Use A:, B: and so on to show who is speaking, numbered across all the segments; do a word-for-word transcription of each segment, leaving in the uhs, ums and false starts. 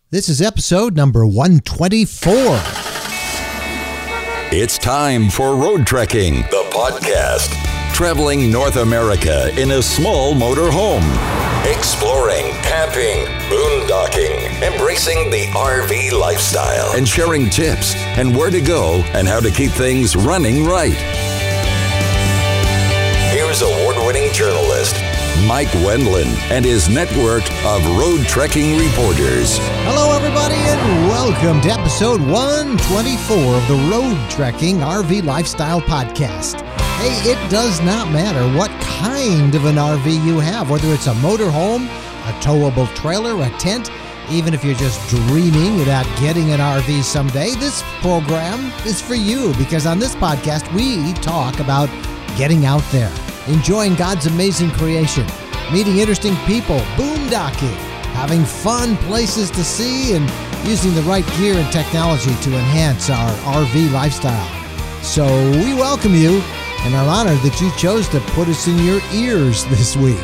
A: This is episode number one twenty-four.
B: It's time for Road Trekking, the podcast. Traveling North America in a small motor home. Exploring, camping, boondocking, embracing the R V lifestyle. And sharing tips and where to go and how to keep things running right. Here's award-winning journalist Mike Wendland and his network of road trekking reporters.
A: Hello, everybody, and welcome to episode one twenty-four of the Road Trekking R V Lifestyle Podcast. Hey, it does not matter what kind of an R V you have, whether it's a motorhome, a towable trailer, a tent, even if you're just dreaming about getting an R V someday, this program is for you, because on this podcast, we talk about getting out there, enjoying God's amazing creation, meeting interesting people, boondocking, having fun places to see, and using the right gear and technology to enhance our R V lifestyle. So we welcome you and are honored that you chose to put us in your ears this week.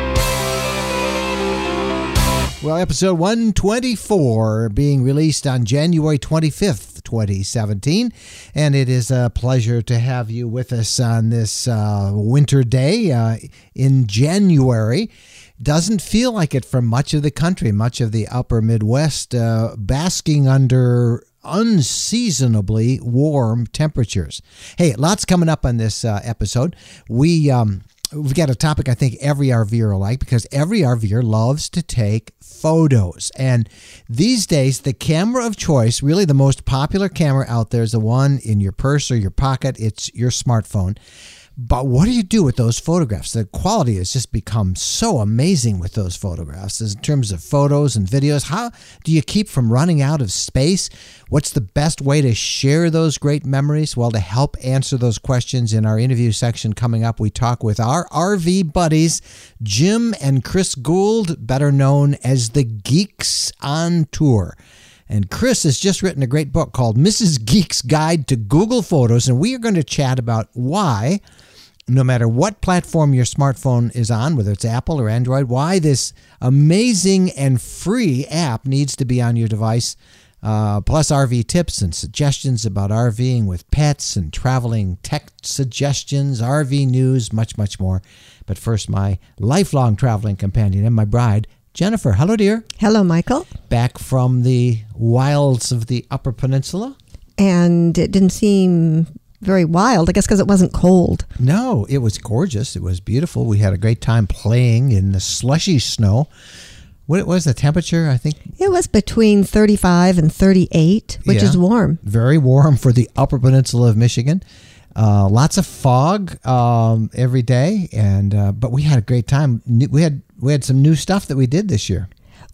A: Well, episode one twenty-four being released on January twenty-fifth, twenty seventeen, and it is a pleasure to have you with us on this uh, winter day uh, in January. Doesn't feel like it for much of the country, much of the upper Midwest, uh, basking under unseasonably warm temperatures. Hey, lots coming up on this uh, episode. We um, we've got a topic I think every RVer will like, because every RVer loves to take photos. And these days, the camera of choice, really the most popular camera out there, is the one in your purse or your pocket. It's your smartphone. But what do you do with those photographs? The quality has just become so amazing with those photographs in terms of photos and videos. How do you keep from running out of space? What's the best way to share those great memories? Well, to help answer those questions in our interview section coming up, we talk with our R V buddies, Jim and Chris Gould, better known as the Geeks on Tour. And Chris has just written a great book called Missus Geek's Guide to Google Photos, and we are going to chat about why, no matter what platform your smartphone is on, whether it's Apple or Android, why this amazing and free app needs to be on your device, uh, plus R V tips and suggestions about RVing with pets and traveling tech suggestions, R V news, much, much more. But first, my lifelong traveling companion and my bride, Jennifer. Hello, dear.
C: Hello, Michael.
A: Back from the wilds of the Upper Peninsula.
C: And it didn't seem very wild, I guess, because it wasn't cold.
A: No, it was gorgeous. It was beautiful. We had a great time playing in the slushy snow. What was the temperature, I think?
C: It was between thirty-five and thirty-eight, which
A: yeah,
C: is warm.
A: Very warm for the Upper Peninsula of Michigan. Uh, lots of fog um, every day, and uh, but we had a great time. We had we had some new stuff that we did this year.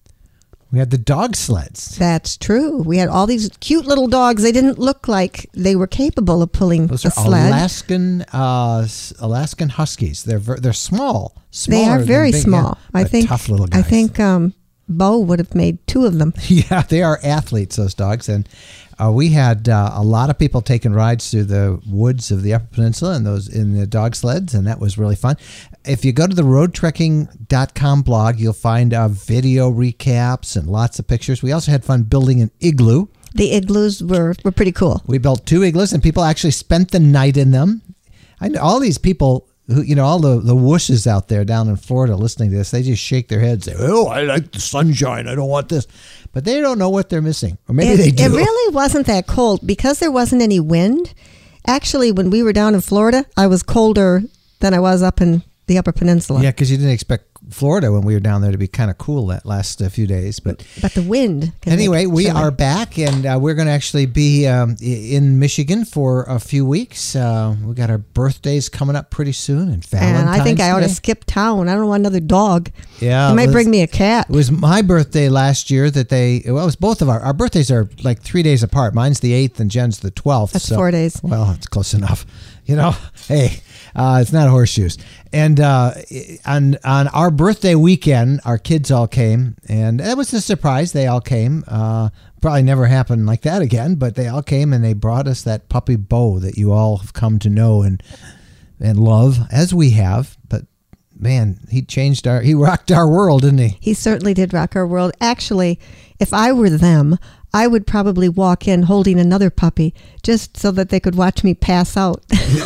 A: We had the dog sleds.
C: That's true. We had all these cute little dogs. They didn't look like they were capable of pulling
A: Those
C: a
A: are
C: sled.
A: Alaskan uh, Alaskan Huskies. They're ver- they're small.
C: They are very
A: big,
C: small.
A: Yeah,
C: I think
A: tough little guys.
C: I think um, Bo would have made two of them.
A: Yeah, they are athletes, those dogs. And uh, we had uh, a lot of people taking rides through the woods of the Upper Peninsula and those in the dog sleds, and that was really fun. If you go to the road trekking dot com blog, you'll find uh, video recaps and lots of pictures. We also had fun building an igloo.
C: The igloos were, were pretty cool.
A: We built two igloos, and people actually spent the night in them. I know all these people who, you know, all the, the wushes out there down in Florida listening to this, they just shake their heads and say, oh, I like the sunshine. I don't want this. But they don't know what they're missing. Or maybe
C: it,
A: they do.
C: It really wasn't that cold because there wasn't any wind. Actually, when we were down in Florida, I was colder than I was up in the Upper Peninsula.
A: Yeah, because you didn't expect Florida when we were down there to be kind of cool that last uh, few days. But
C: but the wind.
A: Anyway, we are back, and uh, we're going to actually be um, in Michigan for a few weeks. Uh, we got our birthdays coming up pretty soon, and Valentine's
C: And I think I ought to
A: Day.
C: skip town. I don't want another dog.
A: Yeah,
C: you might
A: was,
C: bring me a cat.
A: It was my birthday last year that they. Well, it was both of our our birthdays are like three days apart. Mine's the eighth, and Jen's the twelfth.
C: That's
A: so,
C: four days.
A: Well, it's close enough. You know, hey, uh, it's not horseshoes. And uh, on on our birthday weekend, our kids all came, and that was a surprise. They all came. Uh, probably never happened like that again, but they all came, and they brought us that puppy Bo that you all have come to know and and love, as we have. But man, he changed our, he rocked our world, didn't he?
C: He certainly did rock our world. Actually, if I were them, I would probably walk in holding another puppy just so that they could watch me pass out.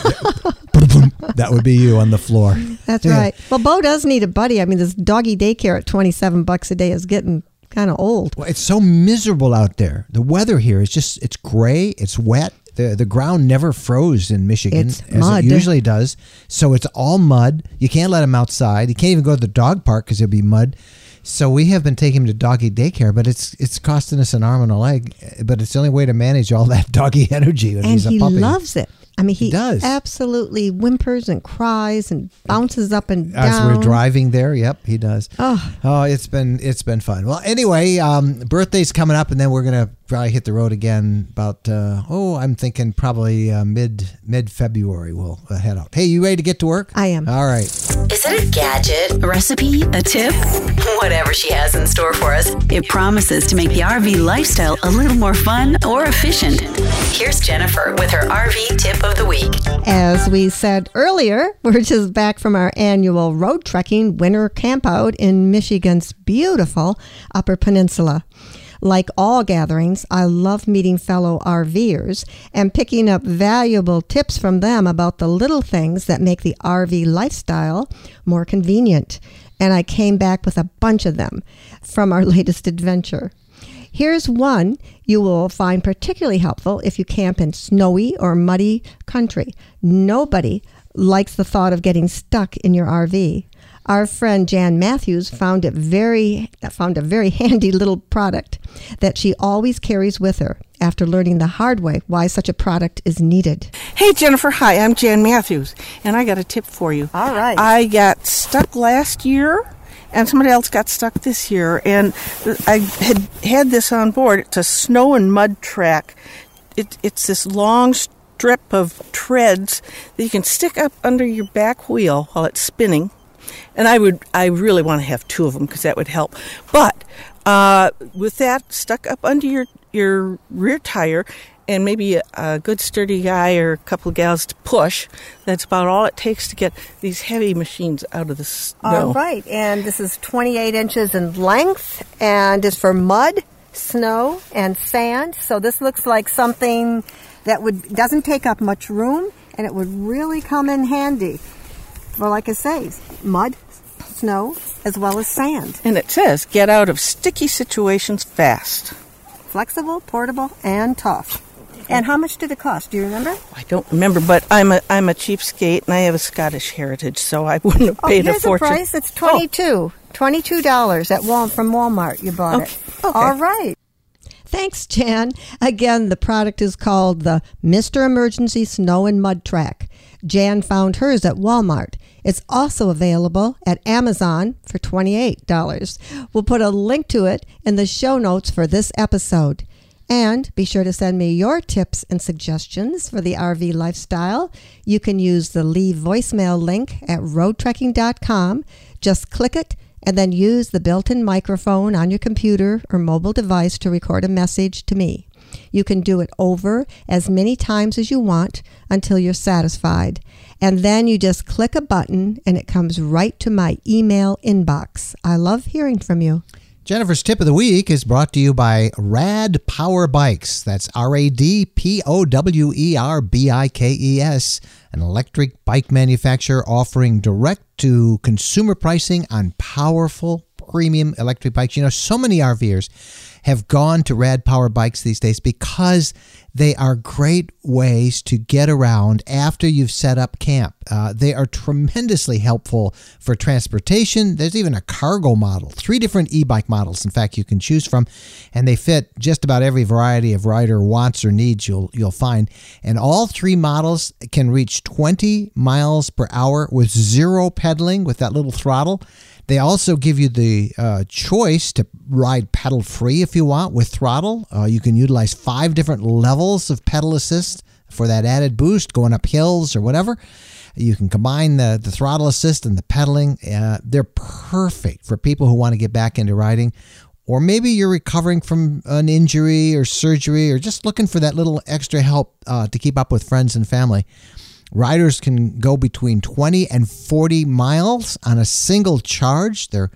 A: That would be you on the floor.
C: That's
A: Yeah.
C: right. Well, Bo does need a buddy. I mean, this doggy daycare at twenty-seven bucks a day is getting kind of old.
A: Well, it's so miserable out there. The weather here is just, it's gray, it's wet. The the ground never froze in Michigan
C: It's
A: as
C: mud.
A: it usually does. So it's all mud. You can't let him outside. You can't even go to the dog park because there'll be mud. So we have been taking him to doggy daycare, but it's it's costing us an arm and a leg. But it's the only way to manage all that doggy energy when
C: And
A: he's a
C: he
A: puppy.
C: loves it. I mean, he,
A: He does.
C: absolutely whimpers and cries and bounces up and down.
A: As we're driving there, yep, he does.
C: Oh.
A: oh, it's been it's been fun. Well, anyway, um, birthday's coming up, and then we're gonna probably hit the road again. About uh, oh, I'm thinking probably uh, mid mid February we'll uh, head out. Hey, you ready to get to work?
C: I am.
A: All right.
D: Is it a gadget, a recipe, a tip? Whatever she has in store for us, it promises to make the R V lifestyle a little more fun or efficient. Here's Jennifer with her R V tip of the week.
C: As we said earlier, we're just back from our annual road trekking winter campout in Michigan's beautiful Upper Peninsula. Like all gatherings, I love meeting fellow RVers and picking up valuable tips from them about the little things that make the R V lifestyle more convenient. And I came back with a bunch of them from our latest adventure. Here's one you will find particularly helpful if you camp in snowy or muddy country. Nobody likes the thought of getting stuck in your R V. Our friend Jan Matthews found it very found a very handy little product that she always carries with her after learning the hard way why such a product is needed.
E: Hey, Jennifer. Hi, I'm Jan Matthews, and I got a tip for you.
C: All right.
E: I got stuck last year, and somebody else got stuck this year, and I had had this on board. It's a snow and mud track. It, it's this long strip of treads that you can stick up under your back wheel while it's spinning. And I would, I really want to have two of them because that would help. But uh, with that stuck up under your, your rear tire, and maybe a, a good sturdy guy or a couple of gals to push, that's about all it takes to get these heavy machines out of the snow.
C: All right, and this is twenty-eight inches in length and is for mud, snow, and sand. So this looks like something that would doesn't take up much room, and it would really come in handy for, like I say, mud, snow, as well as sand.
E: And it says, get out of sticky situations fast.
C: Flexible, portable, and tough. And how much did it cost? Do you remember?
E: I don't remember, but I'm a I'm a cheapskate, and I have a Scottish heritage, so I wouldn't have
C: Oh,
E: paid
C: here's
E: a fortune.
C: the price. It's twenty-two. twenty-two dollars at Wal- from Walmart. You bought
E: Okay.
C: it.
E: Okay.
C: All right. Thanks, Jan. Again, the product is called the Mister Emergency Snow and Mud Track. Jan found hers at Walmart. It's also available at Amazon for twenty-eight dollars. We'll put a link to it in the show notes for this episode. And be sure to send me your tips and suggestions for the R V lifestyle. You can use the Leave voicemail link at road trekking dot com. Just click it and then use the built-in microphone on your computer or mobile device to record a message to me. You can do it over as many times as you want until you're satisfied. And then you just click a button and it comes right to my email inbox. I love hearing from you.
A: Jennifer's tip of the week is brought to you by Rad Power Bikes. That's R A D P O W E R B I K E S, an electric bike manufacturer offering direct-to-consumer pricing on powerful premium electric bikes. You know, so many RVers have gone to Rad Power Bikes these days because they are great ways to get around after you've set up camp. Uh, they are tremendously helpful for transportation. There's even a cargo model, three different e-bike models, in fact, you can choose from, and they fit just about every variety of rider wants or needs you'll you'll find. And all three models can reach twenty miles per hour with zero pedaling with that little throttle. They also give you the uh, choice to ride pedal free if you want with throttle. Uh, you can utilize five different levels of pedal assist for that added boost going up hills or whatever. You can combine the, the throttle assist and the pedaling. Uh, they're perfect for people who want to get back into riding. Or maybe you're recovering from an injury or surgery or just looking for that little extra help uh, to keep up with friends and family. Riders can go between twenty and forty miles on a single charge. They're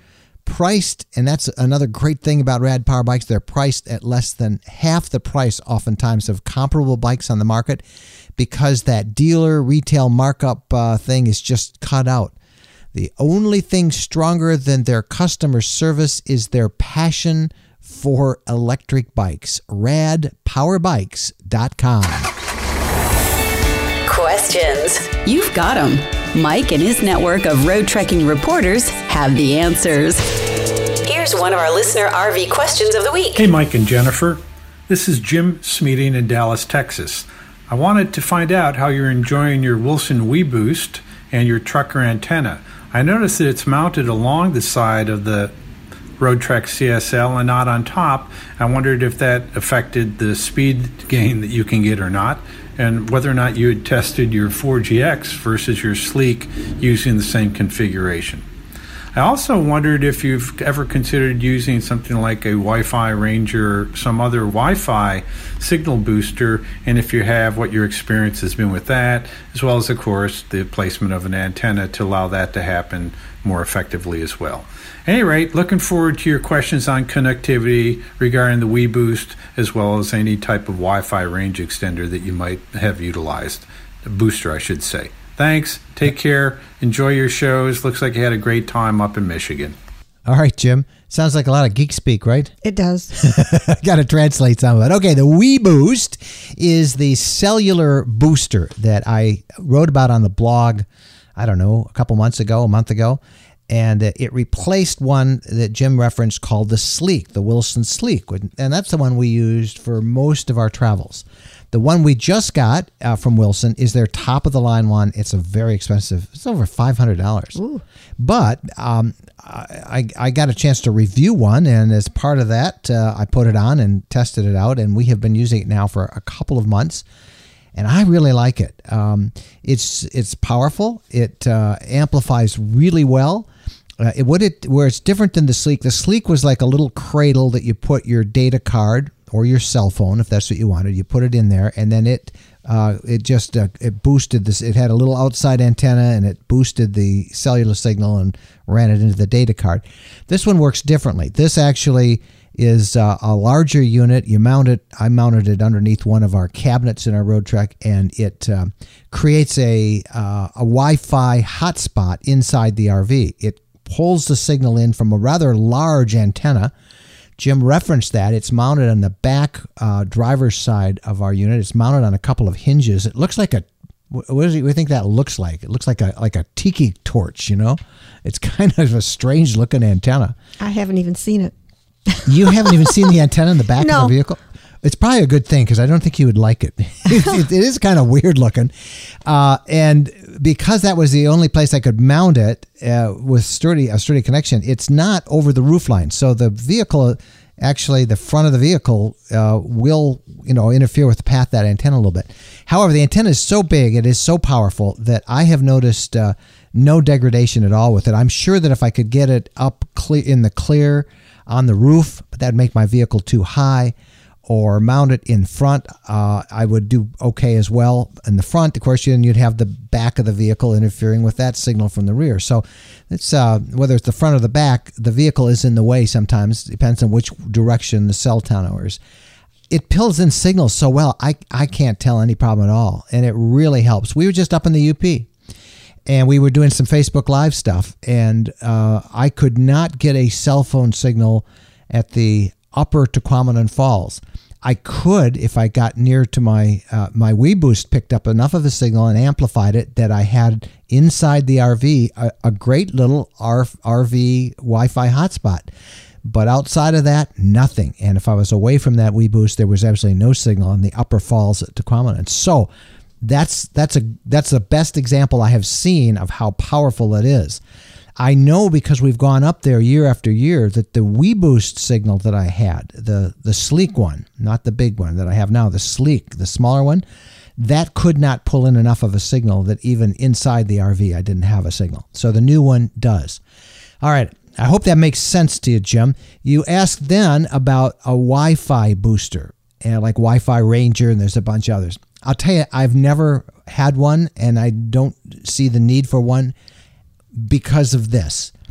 A: priced, and that's another great thing about Rad Power Bikes, they're priced at less than half the price oftentimes of comparable bikes on the market because that dealer retail markup uh, thing is just cut out. The only thing stronger than their customer service is their passion for electric bikes. rad power bikes dot com.
D: Questions? You've got them. Mike and his network of road trekking reporters have the answers. Here's one of our listener R V questions of the week.
F: Hey, Mike and Jennifer. This is Jim Smeeting in Dallas, Texas. I wanted to find out how you're enjoying your Wilson WeBoost and your trucker antenna. I noticed that it's mounted along the side of the Roadtrek C S L and not on top. I wondered if that affected the speed gain that you can get or not, and whether or not you had tested your four G X versus your Sleek using the same configuration. I also wondered if you've ever considered using something like a Wi-Fi Ranger or some other Wi-Fi signal booster, and if you have, what your experience has been with that, as well as, of course, the placement of an antenna to allow that to happen more effectively as well. At any rate, looking forward to your questions on connectivity regarding the WeBoost, as well as any type of Wi-Fi range extender that you might have utilized. A booster, I should say. Thanks. Take care. Enjoy your shows. Looks like you had a great time up in Michigan.
A: All right, Jim. Sounds like a lot of geek speak, right?
C: It does.
A: Got to translate some of it. Okay, the WeBoost is the cellular booster that I wrote about on the blog, I don't know, a couple months ago, a month ago. And it replaced one that Jim referenced called the Sleek, the Wilson Sleek. And that's the one we used for most of our travels. The one we just got uh, from Wilson is their top-of-the-line one. It's a very expensive. It's over five hundred dollars. Ooh. But um, I, I got a chance to review one, and as part of that, uh, I put it on and tested it out, and we have been using it now for a couple of months. And I really like it. Um, it's it's powerful. It uh, amplifies really well. Uh, it, what it where it's different than the Sleek. The Sleek was like a little cradle that you put your data card or your cell phone, if that's what you wanted. You put it in there, and then it uh, it just uh, it boosted this. It had a little outside antenna, and it boosted the cellular signal and ran it into the data card. This one works differently. This actually is uh, a larger unit. You mount it. I mounted it underneath one of our cabinets in our Roadtrek, and it uh, creates a uh, a Wi-Fi hotspot inside the R V. It pulls the signal in from a rather large antenna. Jim referenced that. It's mounted on the back uh, driver's side of our unit. It's mounted on a couple of hinges. It looks like a, what do you think that looks like? It looks like a like a tiki torch, you know? It's kind of a strange looking antenna.
C: I haven't even seen it.
A: You haven't even seen the antenna in the back
C: no.
A: of the vehicle? It's probably a good thing because I don't think you would like it. it, it, it is kind of weird looking. Uh, and because that was the only place I could mount it uh, with sturdy a sturdy connection, it's not over the roof line. So the vehicle, actually the front of the vehicle uh, will you know interfere with the path of that antenna a little bit. However, the antenna is so big, it is so powerful that I have noticed uh, no degradation at all with it. I'm sure that if I could get it up clear in the clear on the roof, but that'd make my vehicle too high, or mount it in front, uh, I would do okay as well. In the front, of course, then you'd have the back of the vehicle interfering with that signal from the rear. So it's uh, whether it's the front or the back, the vehicle is in the way sometimes. It depends on which direction the cell tower is. It pulls in signals so well, I, I can't tell any problem at all, and it really helps. We were just up in the U P, and we were doing some Facebook Live stuff, and uh, I could not get a cell phone signal at the upper Tequamanon Falls. I could if I got near to my uh, my WeBoost, picked up enough of a signal and amplified it that I had inside the R V a, a great little R- RV Wi-Fi hotspot. But outside of that, nothing. And if I was away from that WeBoost, there was absolutely no signal in the upper falls at Tequamanon. So that's that's a that's the best example I have seen of how powerful it is. I know because we've gone up there year after year that the WeBoost signal that I had, the, the Sleek one, not the big one that I have now, the Sleek, the smaller one, that could not pull in enough of a signal that even inside the R V I didn't have a signal. So the new one does. All right. I hope that makes sense to you, Jim. You asked then about a Wi-Fi booster, and like Wi-Fi Ranger, and there's a bunch of others. I'll tell you, I've never had one, and I don't see the need for one because of this.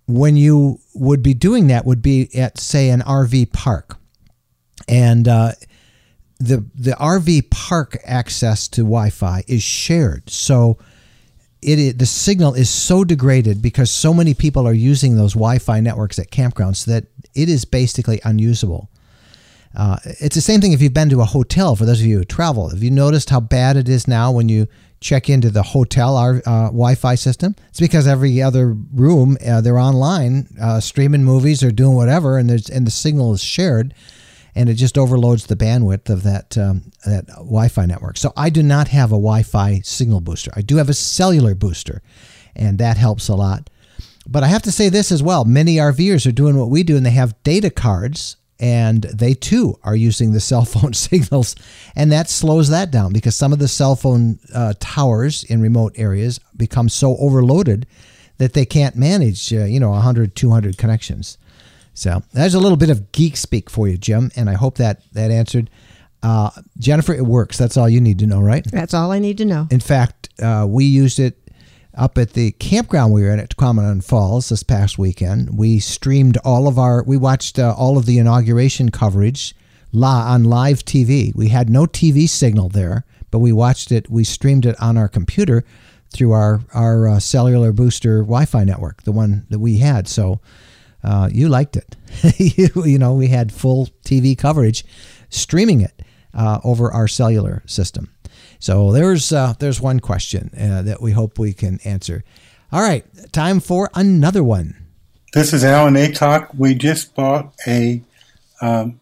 A: when you would be doing that would be at, say, an R V park. And uh, the the R V park access to Wi-Fi is shared. So it is, the signal is so degraded because so many people are using those Wi-Fi networks at campgrounds that it is basically unusable. Uh, it's the same thing if you've been to a hotel, for those of you who travel. Have you noticed how bad it is now when you check into the hotel uh, Wi-Fi system? It's because every other room, uh, they're online, uh, streaming movies or doing whatever, and there's and the signal is shared, and it just overloads the bandwidth of that um, that Wi-Fi network. So I do not have a Wi-Fi signal booster. I do have a cellular booster, and that helps a lot. But I have to say this as well. Many RVers are doing what we do, and they have data cards, and they too are using the cell phone signals, and that slows that down because some of the cell phone uh, towers in remote areas become so overloaded that they can't manage, uh, you know, one hundred, two hundred connections. So there's a little bit of geek speak for you, Jim, and I hope that that answered. Uh, Jennifer, it works. That's all you need to know, right?
C: That's all I need to know.
A: In fact, uh, we used it up at the campground we were in at Tahquamenon Falls this past weekend. We streamed all of our, we watched uh, all of the inauguration coverage la- on live T V. We had no T V signal there, but we watched it, we streamed it on our computer through our, our uh, cellular booster Wi-Fi network, the one that we had. So uh, you liked it. you, you know, we had full T V coverage streaming it uh, over our cellular system. So there's uh, there's one question uh, that we hope we can answer. All right, time for another one.
G: This is Alan Aycock. We just bought a um,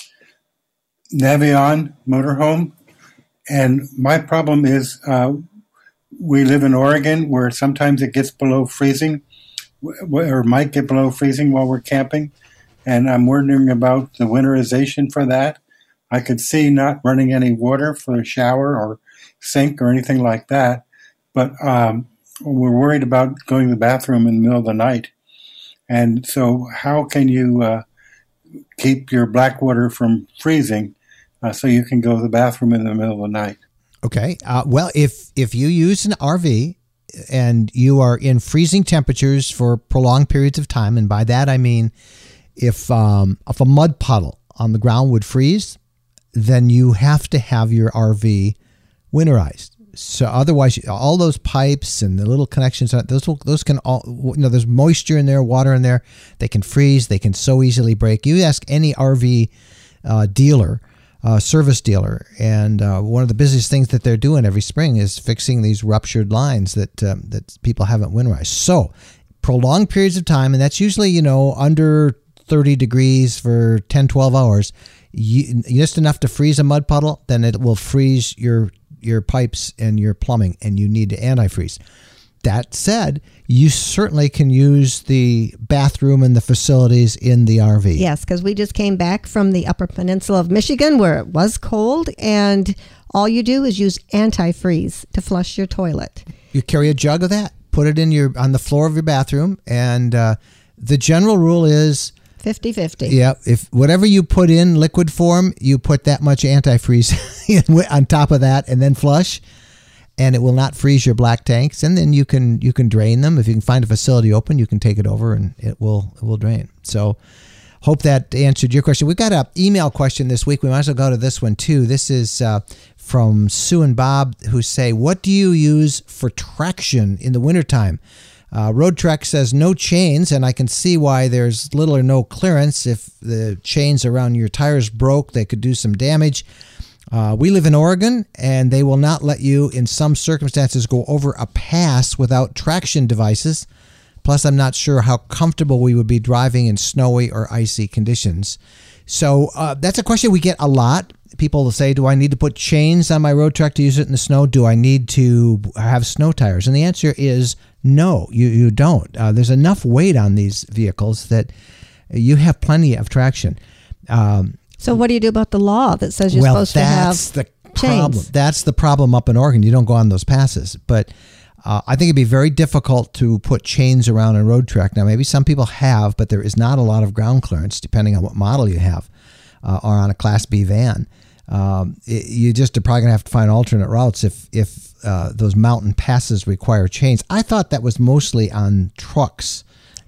G: Navion motorhome, and my problem is uh, we live in Oregon where sometimes it gets below freezing, or might get below freezing while we're camping, and I'm wondering about the winterization for that. I could see not running any water for a shower or sink or anything like that, but um, we're worried about going to the bathroom in the middle of the night. And so how can you uh, keep your black water from freezing uh, so you can go to the bathroom in the middle of the night?
A: Okay. Uh, well, if, if you use an R V and you are in freezing temperatures for prolonged periods of time, and by that I mean if, um, if a mud puddle on the ground would freeze, then you have to have your R V winterized. So otherwise, all those pipes and the little connections, those will, those can all, you know, there's moisture in there, water in there. They can freeze. They can so easily break. You ask any R V uh, dealer, uh, service dealer, and uh, one of the busiest things that they're doing every spring is fixing these ruptured lines that um, that people haven't winterized. So prolonged periods of time, and that's usually, you know, under thirty degrees for ten, twelve hours, you, just enough to freeze a mud puddle, then it will freeze your your pipes and your plumbing, and you need to antifreeze. That said, you certainly can use the bathroom and the facilities in the R V.
C: Yes, because we just came back from the Upper Peninsula of Michigan where it was cold, and all you do is use antifreeze to flush your toilet.
A: You carry a jug of that, put it in your on the floor of your bathroom, and uh, the general rule is
C: fifty-fifty.
A: Yeah, if whatever you put in liquid form, you put that much antifreeze on top of that and then flush, and it will not freeze your black tanks. And then you can you can drain them. If you can find a facility open, you can take it over and it will it will drain. So hope that answered your question. We've got an email question this week. We might as well go to this one too. This is uh, from Sue and Bob, who say, what do you use for traction in the wintertime? Uh, Road Trek says no chains, and I can see why there's little or no clearance. If the chains around your tires broke, they could do some damage. Uh, we live in Oregon, and they will not let you, in some circumstances, go over a pass without traction devices. Plus, I'm not sure how comfortable we would be driving in snowy or icy conditions. So uh, that's a question we get a lot. People will say, do I need to put chains on my Road Trek to use it in the snow? Do I need to have snow tires? And the answer is no, you, you don't. Uh, there's enough weight on these vehicles that you have plenty of traction. Um,
C: so what do you do about the law that says you're
A: well,
C: supposed to have
A: the problem.
C: chains?
A: That's the problem up in Oregon. You don't go on those passes. But uh, I think it'd be very difficult to put chains around a Road Trek. Now, maybe some people have, but there is not a lot of ground clearance, depending on what model you have, uh, or on a Class B van. Um, it, you just are probably going to have to find alternate routes if if uh, those mountain passes require chains. I thought that was mostly on trucks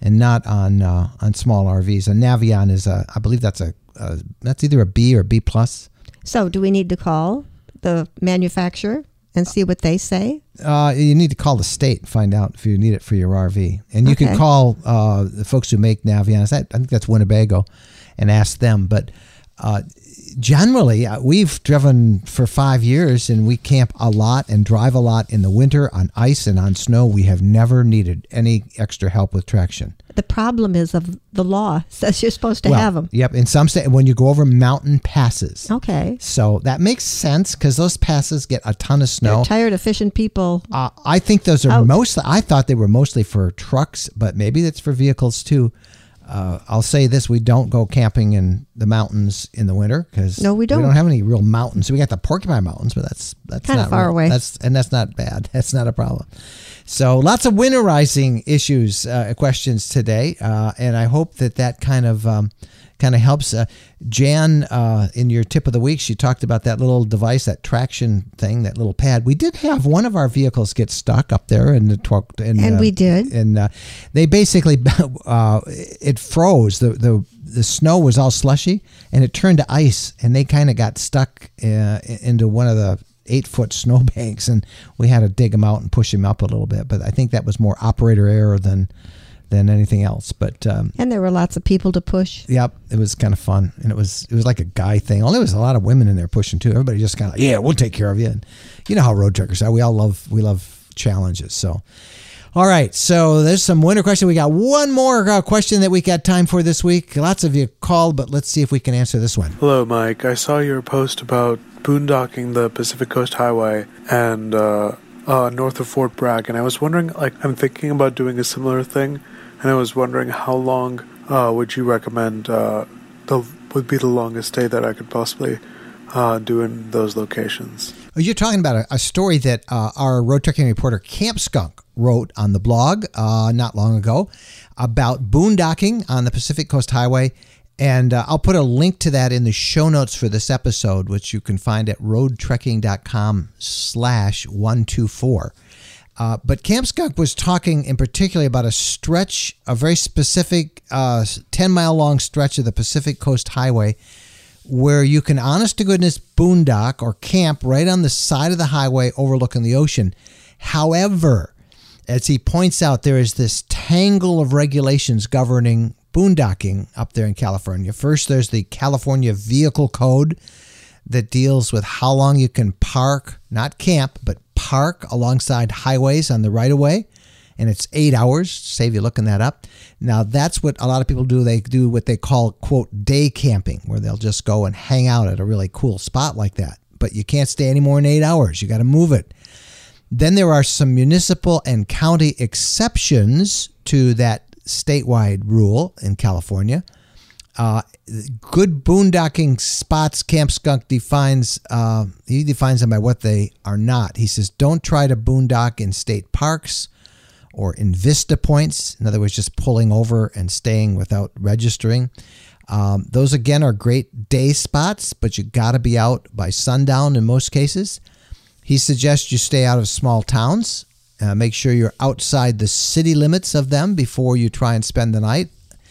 A: and not on uh, on small R Vs. A Navion is a, I believe that's a, a that's either a B or B plus.
C: So do we need to call the manufacturer and see what they say?
A: Uh, you need to call the state and find out if you need it for your R V. And you
C: Okay.
A: can call uh, the folks who make Navions. I think that's Winnebago, and ask them. But uh, generally, uh, we've driven for five years, and we camp a lot and drive a lot in the winter on ice and on snow. We have never needed any extra help with traction.
C: The problem is of the law says you're supposed to
A: Well,
C: have them.
A: Yep. In some state, when you go over mountain passes.
C: Okay.
A: So that makes sense because those passes get a ton of snow.
C: They're tired, efficient people.
A: Uh, I think those are
C: Out.
A: mostly, I thought they were mostly for trucks, but maybe that's for vehicles too. Uh, I'll say this, we don't go camping in the mountains in the winter because
C: No, we don't.
A: we don't have any real mountains. We got the Porcupine Mountains, but that's that's
C: Kinda
A: not
C: far
A: real.
C: away.
A: That's and that's not bad. That's not a problem. So lots of winterizing issues, uh, questions today, uh, and I hope that that kind of um, kind of helps. Uh, Jan, uh, in your tip of the week, she talked about that little device, that traction thing, that little pad. We did have one of our vehicles get stuck up there in the tor- in,
C: And
A: uh,
C: we did.
A: and uh, they basically uh, it froze. The the the snow was all slushy, and it turned to ice, and they kind of got stuck uh, into one of the eight foot snowbanks, and we had to dig them out and push them up a little bit. But I think that was more operator error than than anything else. But um,
C: And there were lots of people to push.
A: yep, it was kind of fun, and it was it was like a guy thing. Only there was a lot of women in there pushing too. Everybody just kind of yeah, we'll take care of you. And you know how road truckers are. We all love we love challenges. So. All right, so there's some winter question. We got one more uh, question that we got time for this week. Lots of you called, but let's see if we can answer this one.
H: Hello, Mike. I saw your post about boondocking the Pacific Coast Highway and uh, uh, north of Fort Bragg, and I was wondering, like, I'm thinking about doing a similar thing, and I was wondering how long uh, would you recommend uh, the would be the longest stay that I could possibly uh, do in those locations?
A: You're talking about a, a story that uh, our road trekking reporter Camp Skunk wrote on the blog uh, not long ago about boondocking on the Pacific Coast Highway. And uh, I'll put a link to that in the show notes for this episode, which you can find at roadtrekking.com slash 124. Uh, but Camp Skunk was talking in particular about a stretch, a very specific uh, ten-mile long stretch of the Pacific Coast Highway where you can, honest to goodness, boondock or camp right on the side of the highway overlooking the ocean. However, as he points out, there is this tangle of regulations governing boondocking up there in California. First, there's the California Vehicle Code that deals with how long you can park, not camp, but park alongside highways on the right-of-way. And it's eight hours, save you looking that up. Now, that's what a lot of people do. They do what they call, quote, day camping, where they'll just go and hang out at a really cool spot like that. But you can't stay any more than eight hours. You got to move it. Then there are some municipal and county exceptions to that statewide rule in California. Uh, good boondocking spots, Camp Skunk defines, uh, he defines them by what they are not. He says, don't try to boondock in state parks or in vista points. In other words, just pulling over and staying without registering. Um, those, again, are great day spots, but you got to be out by sundown in most cases. He suggests you stay out of small towns. Uh, make sure you're outside the city limits of them before you try and spend the night.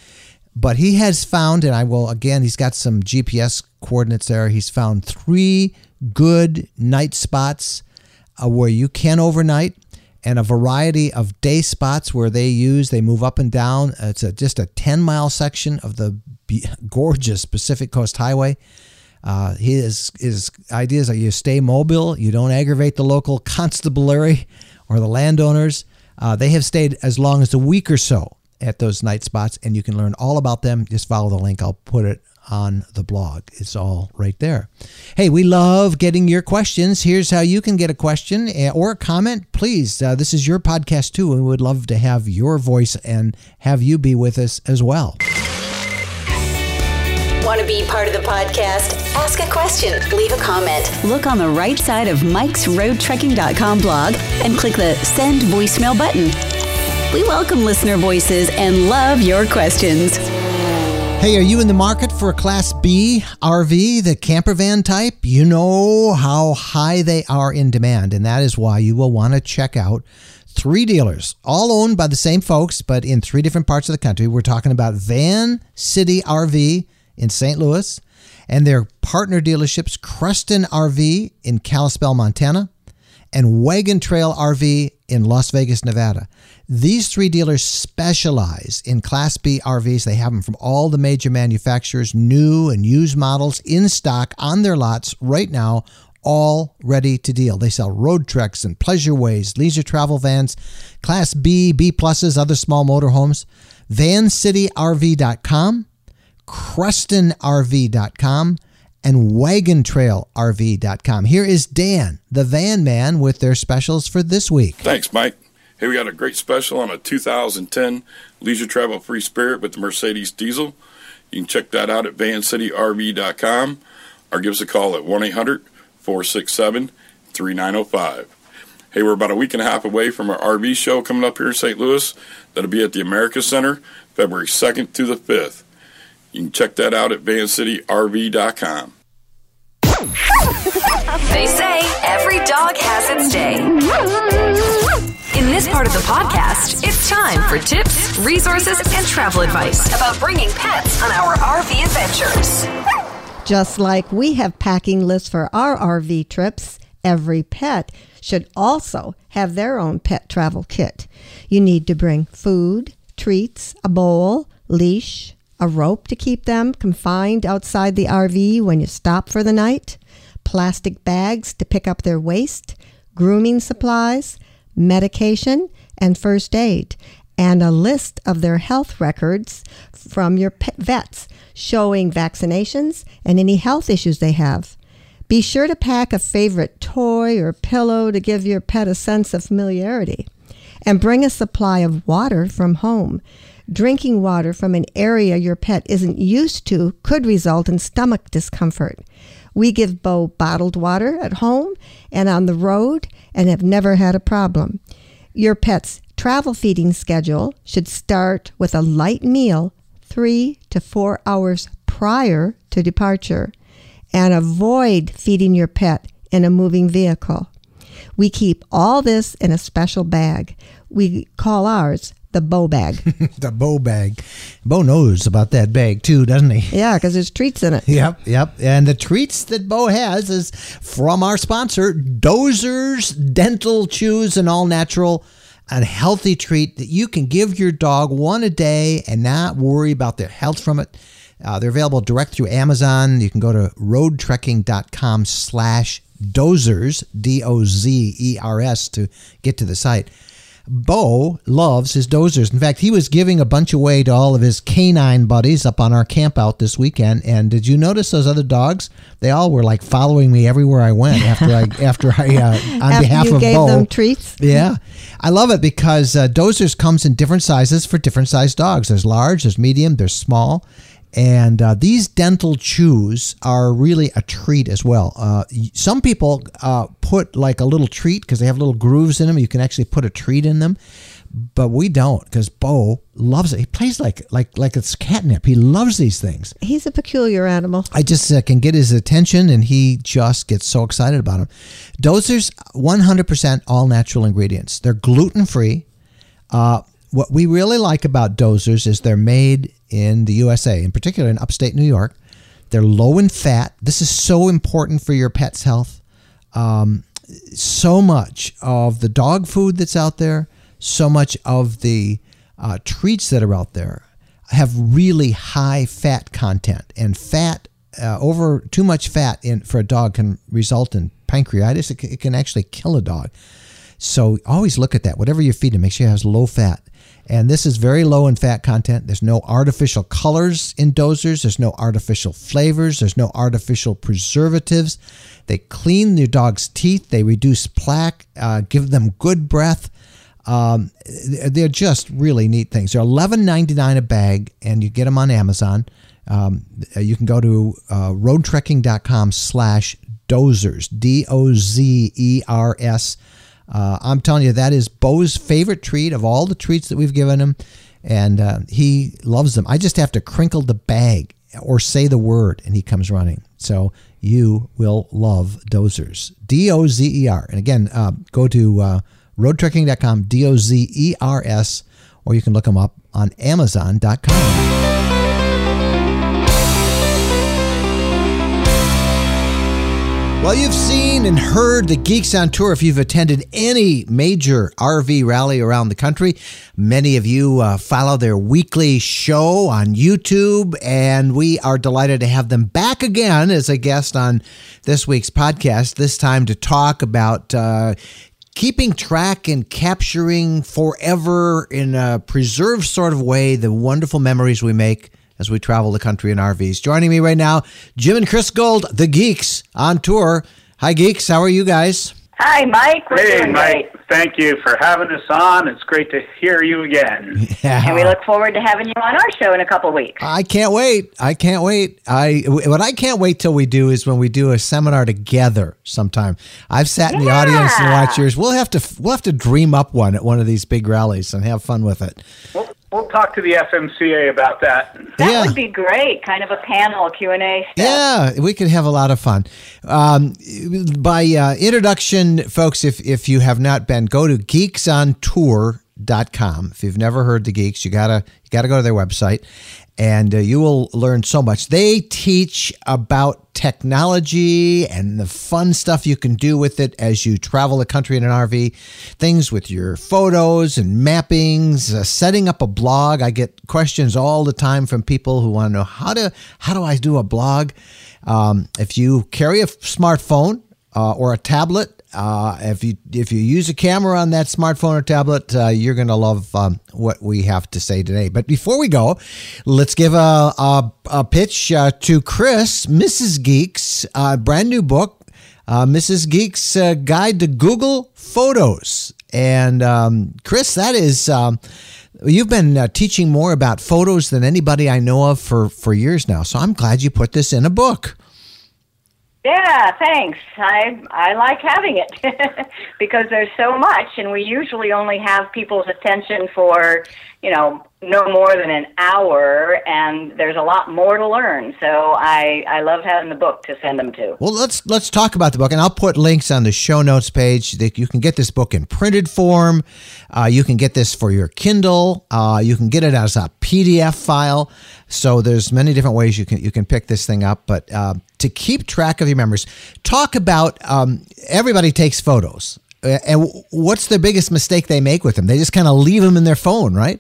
A: But he has found, and I will, again, he's got some G P S coordinates there. He's found three good night spots uh, where you can overnight, and a variety of day spots where they use, they move up and down. It's a, just a ten-mile section of the be- gorgeous Pacific Coast Highway. Uh, his his ideas are you stay mobile, you don't aggravate the local constabulary or the landowners. Uh, they have stayed as long as a week or so at those night spots, and you can learn all about them. Just follow the link. I'll put it on the blog. It's all right there. Hey, we love getting your questions. Here's how you can get a question or a comment. Please, uh, this is your podcast too, and we would love to have your voice and have you be with us as well.
D: Want to be part of the podcast? Ask a question, leave a comment. Look on the right side of Mike's Road Trekking dot com blog and click the Send Voicemail button. We welcome listener voices and love your questions.
A: Hey, are you in the market for a Class B R V, the camper van type? You know how high they are in demand, and that is why you will want to check out three dealers, all owned by the same folks, but in three different parts of the country. We're talking about Van City R V in Saint Louis and their partner dealerships, Creston R V in Kalispell, Montana, and Wagon Trail R V in Las Vegas, Nevada. These three dealers specialize in Class B R Vs. They have them from all the major manufacturers, new and used models in stock on their lots right now, all ready to deal. They sell road treks and pleasureways, leisure travel vans, Class B, B pluses, other small motorhomes. van city r v dot com, creston r v dot com, and wagon trail r v dot com. Here is Dan, the van man, with their specials for this week.
I: Thanks, Mike. Hey, we got a great special on a two thousand ten Leisure Travel Free Spirit with the Mercedes diesel. You can check that out at van city r v dot com or give us a call at one eight hundred four six seven three nine zero five. Hey, we're about a week and a half away from our R V show coming up here in Saint Louis. That'll be at the America Center, February second through the fifth. You can check that out at van city r v dot com.
J: They say every dog has its day. In this part of the podcast, it's time for tips, resources, and travel advice about bringing pets on our R V adventures.
C: Just like we have packing lists for our R V trips, every pet should also have their own pet travel kit. You need to bring food, treats, a bowl, leash, a rope to keep them confined outside the R V when you stop for the night, plastic bags to pick up their waste, grooming supplies, medication, and first aid, and a list of their health records from your pet vets showing vaccinations and any health issues they have. Be sure to pack a favorite toy or pillow to give your pet a sense of familiarity. And bring a supply of water from home. Drinking water from an area your pet isn't used to could result in stomach discomfort. We give Bo bottled water at home and on the road and have never had a problem. Your pet's travel feeding schedule should start with a light meal three to four hours prior to departure, and avoid feeding your pet in a moving vehicle. We keep all this in a special bag. We call ours the Bo bag.
A: The Bo bag. Bo knows about that bag too, doesn't he?
C: Yeah, because there's treats in it.
A: Yep, yep. And the treats that Bo has is from our sponsor, Dozers Dental Chews, an all-natural and healthy treat that you can give your dog one a day and not worry about their health from it. Uh, they're available direct through Amazon. You can go to roadtrekking.com slash dozers, D O Z E R S, to get to the site. Bo loves his dozers. In fact, he was giving a bunch away to all of his canine buddies up on our camp out this weekend. And did you notice those other dogs? They all were like following me everywhere I went after I, after I, uh, on
C: after
A: behalf
C: you
A: of
C: gave
A: Bo.
C: them treats.
A: Yeah. I love it because uh, dozers comes in different sizes for different sized dogs. There's large, there's medium, there's small. And uh, these dental chews are really a treat as well. Uh, some people uh, put like a little treat because they have little grooves in them. You can actually put a treat in them. But we don't, because Bo loves it. He plays like like like it's catnip. He loves these things.
C: He's a peculiar animal.
A: I just uh, can get his attention, and he just gets so excited about them. Dozers, one hundred percent all natural ingredients. They're gluten-free. Uh, what we really like about Dozers is they're made in the U S A, in particular in upstate New York. They're low in fat. This is so important for your pet's health. Um, so much of the dog food that's out there, so much of the uh, treats that are out there have really high fat content. And fat, uh, over too much fat in for a dog can result in pancreatitis. It can, it can actually kill a dog. So always look at that. Whatever you feed it, make sure it has low fat. And this is very low in fat content. There's no artificial colors in Dozers. There's no artificial flavors. There's no artificial preservatives. They clean your dog's teeth. They reduce plaque, uh, give them good breath. Um, they're just really neat things. They're eleven ninety-nine a bag, and you get them on Amazon. Um, you can go to uh, roadtrekking.com slash dozers, D O Z E R S. Uh, I'm telling you, that is Bo's favorite treat of all the treats that we've given him, and uh, he loves them. I just have to crinkle the bag or say the word, and he comes running. So you will love Dozers, D O Z E R. And again, uh, go to uh, road trekking dot com, D O Z E R S, or you can look them up on amazon dot com. Well, you've seen and heard the Geeks on Tour if you've attended any major R V rally around the country. Many of you uh, follow their weekly show on YouTube, and we are delighted to have them back again as a guest on this week's podcast, this time to talk about uh, keeping track and capturing forever in a preserved sort of way the wonderful memories we make as we travel the country in R Vs. Joining me right now, Jim and Chris Gold, the Geeks on Tour. Hi, Geeks. How are you guys?
K: Hi, Mike. We're
L: hey,
K: doing
L: Mike.
K: great.
L: Thank you for having us on. It's great to hear you again.
A: Yeah.
K: And we look forward to having you on our show in a couple weeks.
A: I can't wait. I can't wait. I what I can't wait till we do is when we do a seminar together sometime. I've sat in the
K: Yeah.
A: audience and watched yours. We'll have to we'll have to dream up one at one of these big rallies and have fun with it.
L: We'll, we'll talk to the F M C A about that.
K: That
A: Yeah.
K: would be great. Kind of a panel Q and A stuff.
A: Yeah, we could have a lot of fun. Um, by uh, introduction, folks, if, if you have not been, go to geeks on tour dot com. If you've never heard the Geeks, you gotta you gotta go to their website, and uh, you will learn so much. They teach about technology and the fun stuff you can do with it as you travel the country in an R V. Things with your photos and mappings, uh, setting up a blog. I get questions all the time from people who want to know how to how do I do a blog. Um, if you carry a smartphone uh, or a tablet, uh, if you if you use a camera on that smartphone or tablet, uh, you're going to love um, what we have to say today. But before we go, let's give a a, a pitch uh, to Chris, Missus Geeks, uh, brand new book, uh, Missus Geeks' uh, Guide to Google Photos. And um, Chris, that is. Um, You've been uh, teaching more about photos than anybody I know of for, for years now, so I'm glad you put this in a book.
K: Yeah, thanks. I I like having it because there's so much, and we usually only have people's attention for, you know, no more than an hour, and there's a lot more to learn. So I, I love having the book to send them to.
A: Well, let's let's talk about the book, and I'll put links on the show notes page. That you can get this book in printed form. Uh, you can get this for your Kindle. Uh, you can get it as a P D F file. So there's many different ways you can you can pick this thing up. But uh, to keep track of your memories, talk about um, everybody takes photos, uh, and what's the biggest mistake they make with them? They just kind of leave them in their phone, right?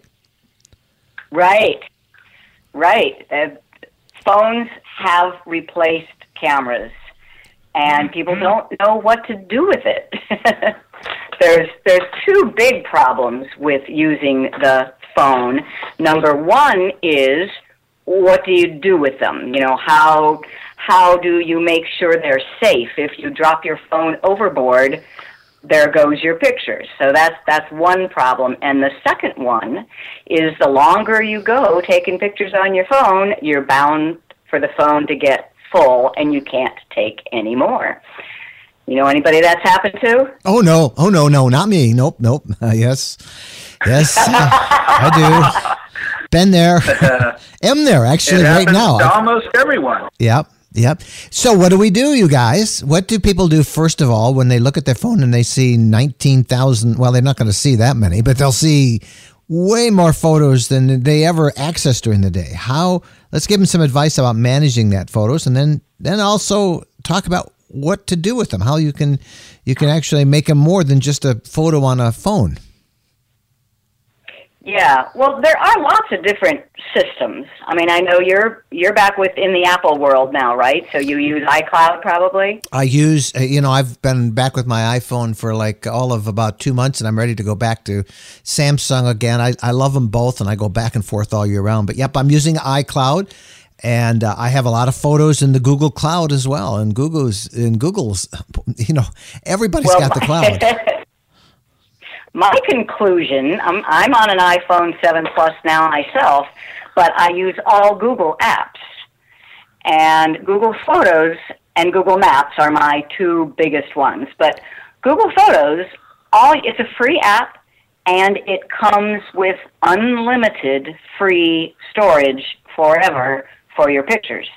K: Right, right. Uh, phones have replaced cameras, and people don't know what to do with it. there's there's two big problems with using the phone. Number one is, what do you do with them? You know, how how do you make sure they're safe? If you drop your phone overboard, there goes your pictures. So that's that's one problem. And the second one is, the longer you go taking pictures on your phone, you're bound for the phone to get full, and you can't take any more. You know anybody that's happened to?
A: Oh, no. Oh, no, no, not me. Nope, nope. Uh, yes. Yes, uh, I do. Been there. Am there, actually,
L: it
A: right
L: happens
A: now.
L: to almost everyone.
A: Yep, yep. So what do we do, you guys? What do people do, first of all, when they look at their phone and they see nineteen thousand? Well, they're not going to see that many, but they'll see way more photos than they ever access during the day. How? Let's give them some advice about managing that photos, and then then also talk about what to do with them, how you can you can actually make them more than just a photo on a phone.
K: Yeah, well, there are lots of different systems. I mean, I know you're you're back within the Apple world now, right? So you use iCloud probably?
A: I use, you know, I've been back with my iPhone for like all of about two months, and I'm ready to go back to Samsung again. I, I love them both, and I go back and forth all year round. But, yep, I'm using iCloud, and uh, I have a lot of photos in the Google Cloud as well. And Google's, in Google's, you know, everybody's
K: well,
A: got the cloud.
K: My conclusion, I'm, I'm on an iPhone seven Plus now myself, but I use all Google apps. And Google Photos and Google Maps are my two biggest ones. But Google Photos, all it's a free app, and it comes with unlimited free storage forever for your pictures.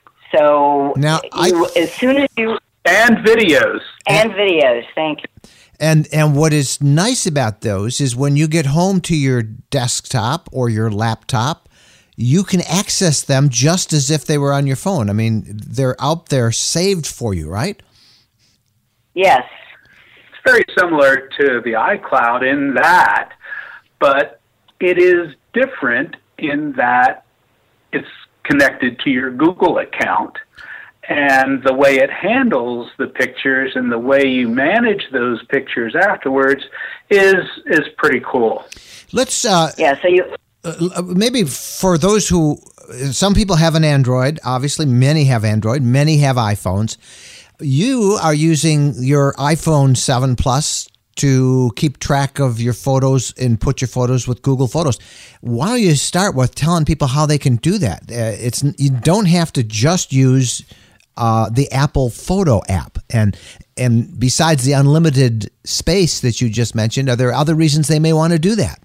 K: So
A: now,
K: you,
A: I,
K: as soon as you...
L: And videos.
K: And videos, thank you.
A: And and what is nice about those is when you get home to your desktop or your laptop, you can access them just as if they were on your phone. I mean, they're out there saved for you, right?
K: Yes.
L: It's very similar to the iCloud in that, but it is different in that it's connected to your Google account. And the way it handles the pictures and the way you manage those pictures afterwards is is pretty cool.
A: Let's uh,
K: yeah. So you
A: uh, maybe for those who some people have an Android. Obviously, many have Android. Many have iPhones. You are using your iPhone seven Plus to keep track of your photos and put your photos with Google Photos. Why don't you start with telling people how they can do that? Uh, it's you don't have to just use Uh, the Apple Photo app. And and besides the unlimited space that you just mentioned, are there other reasons they may want to do that?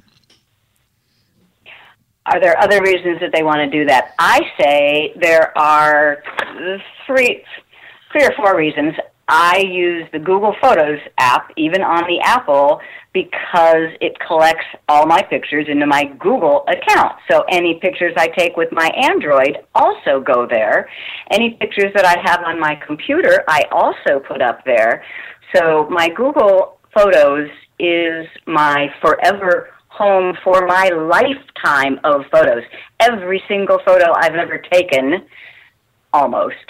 K: Are there other reasons that they want to do that? I say there are three, three or four reasons. I use the Google Photos app, even on the Apple, because it collects all my pictures into my Google account. So any pictures I take with my Android also go there. Any pictures that I have on my computer, I also put up there. So my Google Photos is my forever home for my lifetime of photos. Every single photo I've ever taken, almost,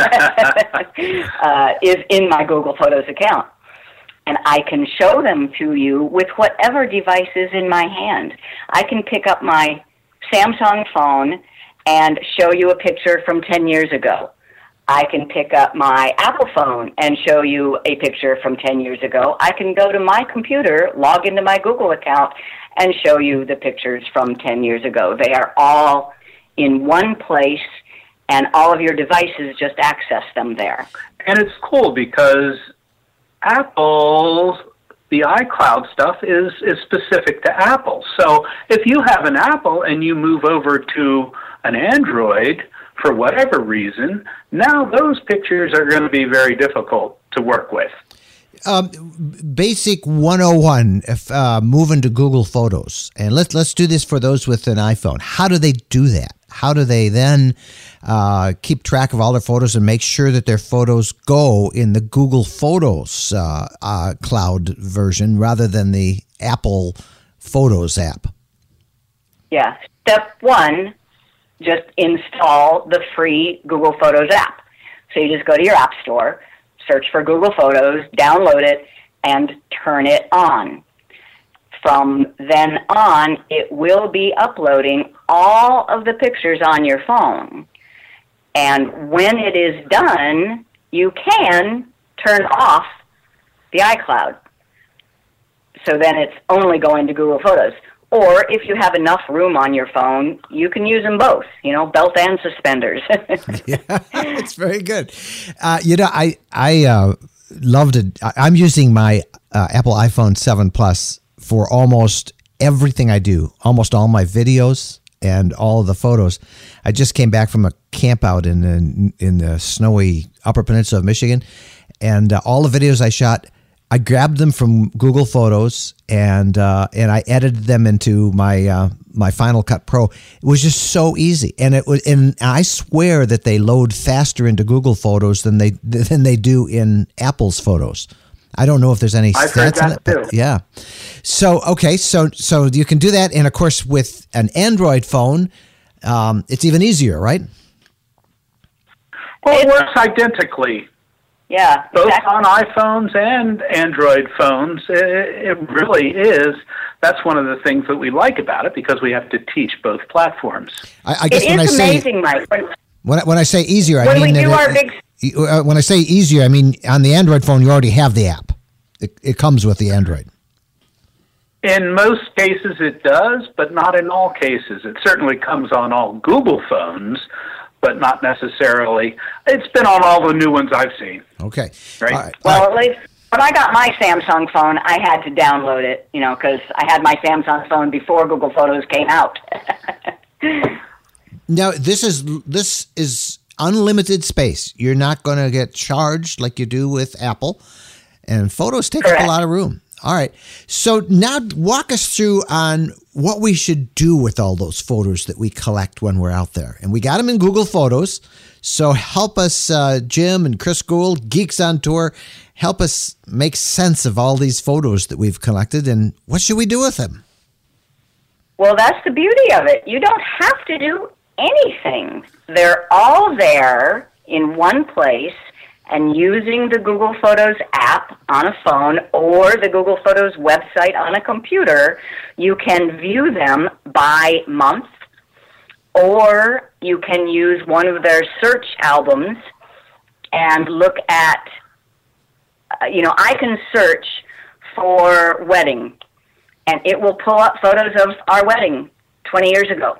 K: uh, is in my Google Photos account. And I can show them to you with whatever device is in my hand. I can pick up my Samsung phone and show you a picture from ten years ago. I can pick up my Apple phone and show you a picture from ten years ago. I can go to my computer, log into my Google account, and show you the pictures from ten years ago. They are all in one place, and all of your devices just access them there.
L: And it's cool because Apple's, the iCloud stuff is, is specific to Apple. So if you have an Apple and you move over to an Android for whatever reason, now those pictures are going to be very difficult to work with.
A: Um, basic one oh one, if uh, moving to Google Photos, and let's let's do this for those with an iPhone. How do they do that? How do they then uh, keep track of all their photos and make sure that their photos go in the Google Photos uh, uh, cloud version rather than the Apple Photos app?
K: Yeah. Step one, just install the free Google Photos app. So you just go to your app store, search for Google Photos, download it, and turn it on. From then on, it will be uploading all of the pictures on your phone. And when it is done, you can turn off the iCloud. So then it's only going to Google Photos. Or if you have enough room on your phone, you can use them both, you know, belt and suspenders.
A: Yeah, it's very good. Uh, you know, I, I uh, loved it. I'm using my uh, Apple iPhone seven Plus for almost everything I do, almost all my videos and all of the photos. I just came back from a camp out in the, in the snowy Upper Peninsula of Michigan, and uh, all the videos I shot, I grabbed them from Google Photos and uh, and I edited them into my uh, my Final Cut Pro. It was just so easy, and it was. And I swear that they load faster into Google Photos than they than they do in Apple's Photos. I don't know if there's any
L: I've heard
A: stats on
L: that
A: it, but
L: too.
A: yeah. So okay, so so you can do that, and of course with an Android phone, um, it's even easier, right?
L: Well, it works identically.
K: Yeah,
L: both
K: exactly.
L: on iPhones and Android phones. It, it really is. That's one of the things that we like about it because we have to teach both platforms.
A: I, I guess
K: it
A: when
K: is
A: I
K: amazing,
A: say,
K: Mike. When,
A: When I, when I say easier, I
K: when
A: mean
K: we do
A: that
K: our
A: it,
K: big.
A: uh, when I say easier, I mean on the Android phone you already have the app. It, it comes with the Android.
L: In most cases it does, but not in all cases. It certainly comes on all Google phones, but not necessarily. It's been on all the new ones I've seen.
A: Okay.
L: Right?
A: All right.
K: Well,
A: All right.
K: at least when I got my Samsung phone, I had to download it, you know, because I had my Samsung phone before Google Photos came out.
A: Now this is this is unlimited space. You're not going to get charged like you do with Apple, And photos take
K: Correct.
A: up a lot of room. All right. So now walk us through on what we should do with all those photos that we collect when we're out there. And we got them in Google Photos. So help us, uh, Jim and Chris Gould, Geeks on Tour, help us make sense of all these photos that we've collected, and what should we do with them?
K: Well, that's the beauty of it. You don't have to do anything. They're all there in one place, and using the Google Photos app on a phone or the Google Photos website on a computer, you can view them by month, or you can use one of their search albums and look at, uh, you know, I can search for wedding, and it will pull up photos of our wedding twenty years ago.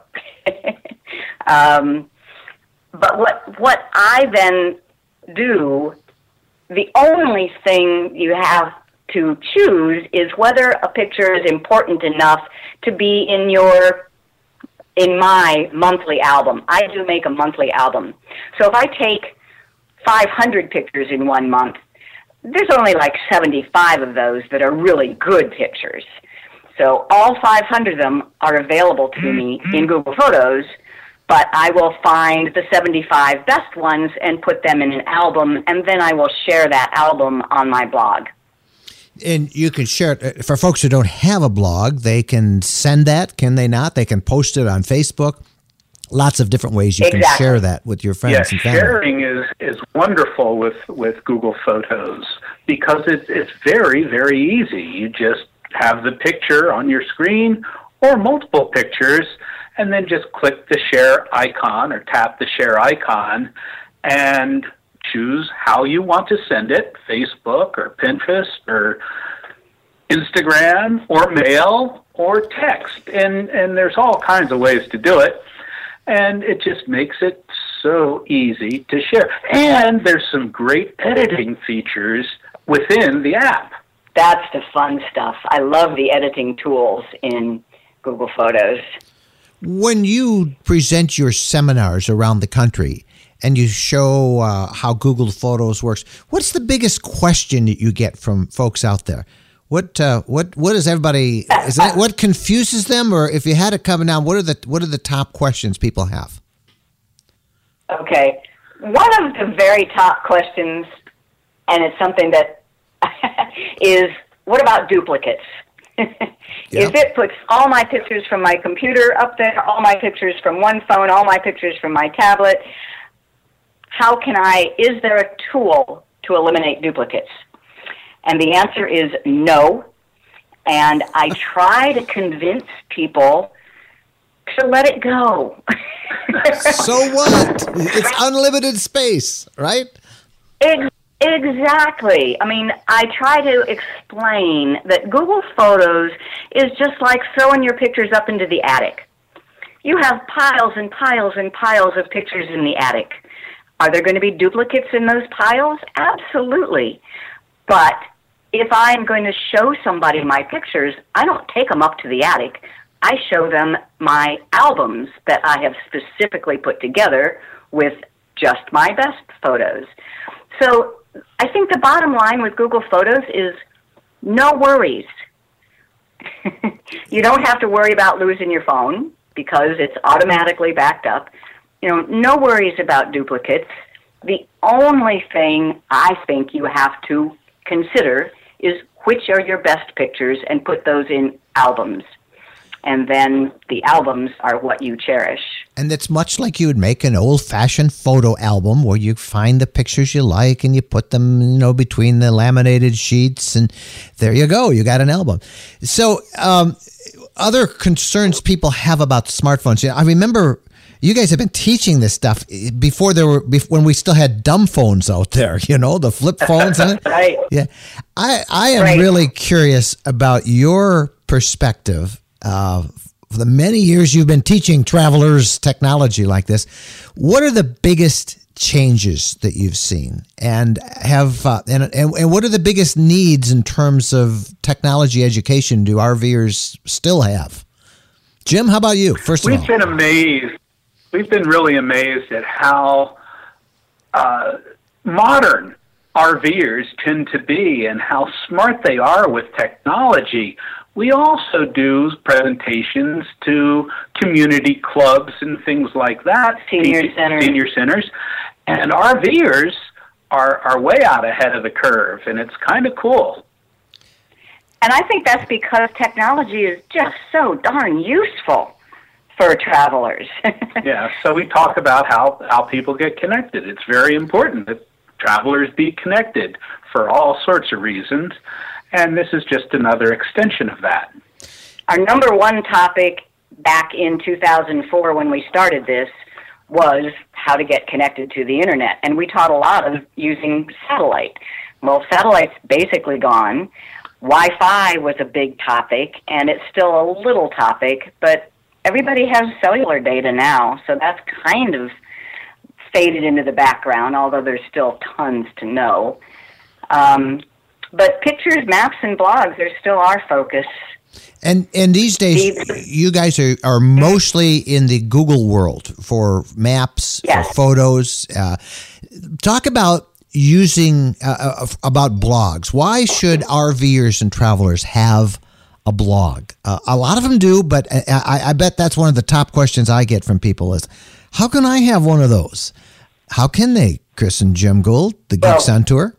K: um, but what what I then do, the only thing you have to choose is whether a picture is important enough to be in your in my monthly album. I do make a monthly album. So if I take five hundred pictures in one month, there's only like seventy-five of those that are really good pictures. So all five hundred of them are available to me in Google Photos, but I will find the seventy-five best ones and put them in an album, and then I will share that album on my blog.
A: And you can share it. For folks who don't have a blog, they can send that, can they not? They can post it on Facebook. Lots of different ways you
L: Exactly.
A: can share that with your friends
L: Yes,
A: and family.
L: sharing is, is wonderful with, with Google Photos because it's, it's very, very easy. You just have the picture on your screen or multiple pictures, and then just click the share icon or tap the share icon and choose how you want to send it, Facebook or Pinterest or Instagram or mail or text. And, and there's all kinds of ways to do it. And it just makes it so easy to share. And there's some great editing features within the app.
K: That's the fun stuff. I love the editing tools in Google Photos.
A: When you present your seminars around the country and you show uh, how Google Photos works, what's the biggest question that you get from folks out there? What uh, what what is everybody? Is that what confuses them, or if you had it coming down, what are the what are the top questions people have?
K: Okay, one of the very top questions, and it's something that is, what about duplicates? If it puts all my pictures from my computer up there, all my pictures from one phone, all my pictures from my tablet, how can I, is there a tool to eliminate duplicates? And the answer is no. And I try to convince people to let it go.
A: So what? It's unlimited space, right?
K: Ex- exactly. I mean, I try to explain that Google Photos is just like throwing your pictures up into the attic. You have piles and piles and piles of pictures in the attic. Are there going to be duplicates in those piles? Absolutely. But if I'm going to show somebody my pictures, I don't take them up to the attic. I show them my albums that I have specifically put together with just my best photos. So I think the bottom line with Google Photos is no worries. You don't have to worry about losing your phone because it's automatically backed up. You know, no worries about duplicates. The only thing I think you have to consider is which are your best pictures and put those in albums. And then the albums are what you cherish.
A: And it's much like you would make an old-fashioned photo album where you find the pictures you like and you put them, you know, between the laminated sheets, and there you go. You got an album. So um, other concerns people have about smartphones. You know, I remember you guys have been teaching this stuff before there were, when we still had dumb phones out there, you know, the flip phones. And
K: right.
A: Yeah. I, I am
K: right.
A: really curious about your perspective. Uh, for the many years you've been teaching travelers technology like this, what are the biggest changes that you've seen, and have uh, and, and and what are the biggest needs in terms of technology education do RVers still have? Jim, how about you? First of
L: We've
A: all,
L: been amazed. We've been really amazed at how uh, modern RVers tend to be and how smart they are with technology. We also do presentations to community clubs and things like that,
K: Senior centers.
L: Senior centers. And RVers are, are way out ahead of the curve, and it's kind of cool.
K: And I think that's because technology is just so darn useful for travelers.
L: Yeah, so we talk about how, how people get connected. It's very important that travelers be connected for all sorts of reasons, and this is just another extension of that.
K: Our number one topic back in two thousand four when we started this was how to get connected to the internet, and we taught a lot of using satellite. Well, satellite's basically gone. Wi-Fi was a big topic, and it's still a little topic, but everybody has cellular data now, so that's kind of faded into the background, although there's still tons to know. Um, but pictures, maps, and blogs are still our focus.
A: And and these days, you guys are, are mostly in the Google world for maps,
K: yes.
A: for photos. Uh, talk about using, uh, about blogs. Why should RVers and travelers have a blog? Uh, a lot of them do, but I, I bet that's one of the top questions I get from people is, how can I have one of those? How can they, Chris and Jim Gould, the Geeks
L: well,
A: on Tour?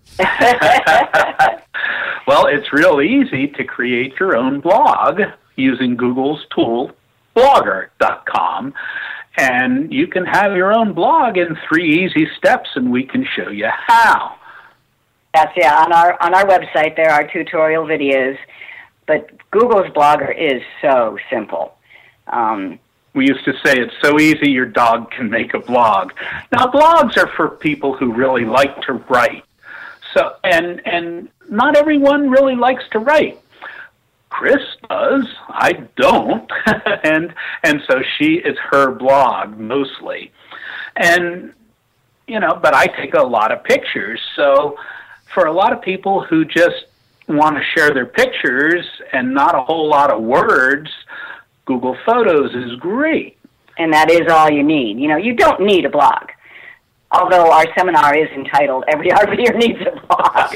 L: Well, it's real easy to create your own blog using Google's tool, blogger dot com. And you can have your own blog in three easy steps, and we can show you how.
K: That's, yeah, on our, on our website there are tutorial videos, but Google's Blogger is so simple. Um,
L: We used to say it's so easy your dog can make a blog. Now, blogs are for people who really like to write. So, and and not everyone really likes to write. Chris does. I don't. and and so she is her blog mostly. And, you know, but I take a lot of pictures. So for a lot of people who just want to share their pictures and not a whole lot of words, Google Photos is great.
K: And that is all you need. You know, you don't need a blog. Although our seminar is entitled "Every RVer Needs a Blog."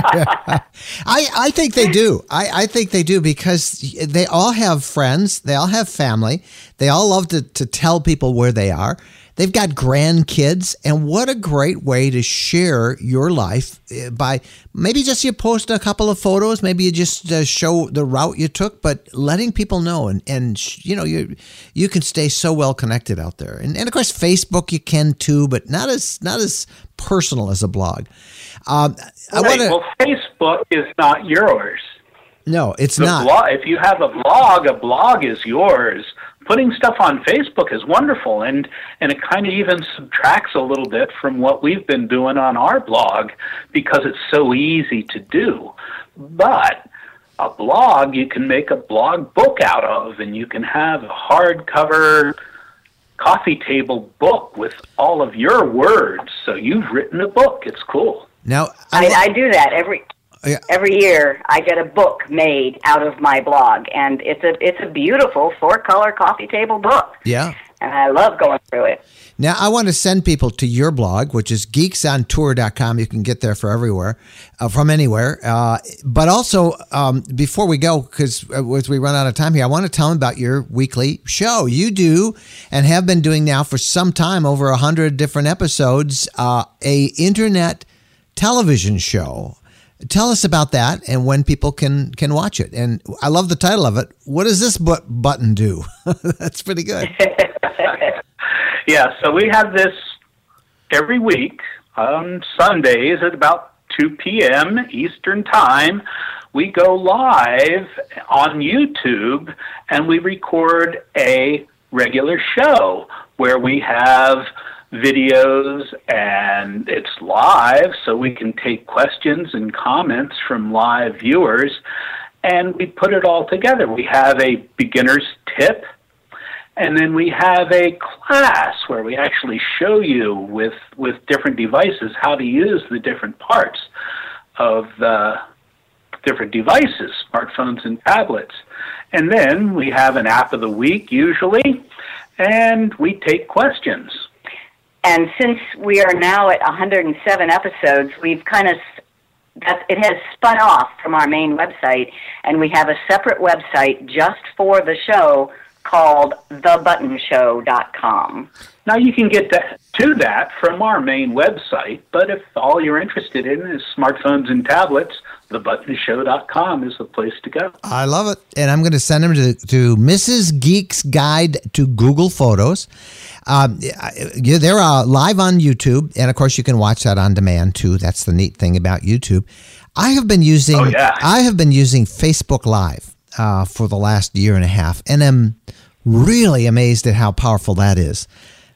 A: I, I think they do. I, I think they do because they all have friends. They all have family. They all love to, to tell people where they are. They've got grandkids, and what a great way to share your life by maybe just you post a couple of photos, maybe you just uh, show the route you took, but letting people know, and, and you know, you you can stay so well connected out there. And, and of course, Facebook you can too, but not as not as personal as a blog. Um, I
L: right.
A: wanna,
L: Well, Facebook is not yours.
A: No, it's
L: the
A: not.
L: Blog, if you have a blog, a blog is yours. Putting stuff on Facebook is wonderful, and, and it kind of even subtracts a little bit from what we've been doing on our blog because it's so easy to do. But a blog you can make a blog book out of, and you can have a hardcover coffee table book with all of your words. So you've written a book. It's cool.
A: Now
K: I, I do that every
A: Yeah.
K: every year. I get a book made out of my blog, and it's a it's a beautiful four color coffee table book.
A: Yeah.
K: And I love going through it.
A: Now, I want to send people to your blog, which is geeks on tour dot com. You can get there for everywhere, uh, from anywhere. Uh, but also, um, before we go, because as we run out of time here, I want to tell them about your weekly show. You do, and have been doing now for some time, over one hundred different episodes, uh, a internet television show. Tell us about that and when people can, can watch it. And I love the title of it. What does this but- button do? That's pretty good.
L: Yeah, so we have this every week on Sundays at about two p.m. Eastern Time. We go live on YouTube and we record a regular show where we have videos, and it's live, so we can take questions and comments from live viewers, and we put it all together. We have a beginner's tip, and then we have a class where we actually show you with, with different devices how to use the different parts of the different devices, smartphones and tablets. And then we have an app of the week, usually, and we take questions.
K: and since we are now at one hundred seven episodes, we've kind of that it has spun off from our main website, and we have a separate website just for the show called the button show dot com.
L: Now, you can get to, to that from our main website, but if all you're interested in is smartphones and tablets, the button show dot com is the place to go.
A: I love it. And I'm going to send them to, to Missus Geek's Guide to Google Photos. Um, they're uh, live on YouTube, and of course you can watch that on demand too. That's the neat thing about YouTube. I have been using
L: oh, yeah.
A: I have been using Facebook Live uh, for the last year and a half, and I'm really amazed at how powerful that is.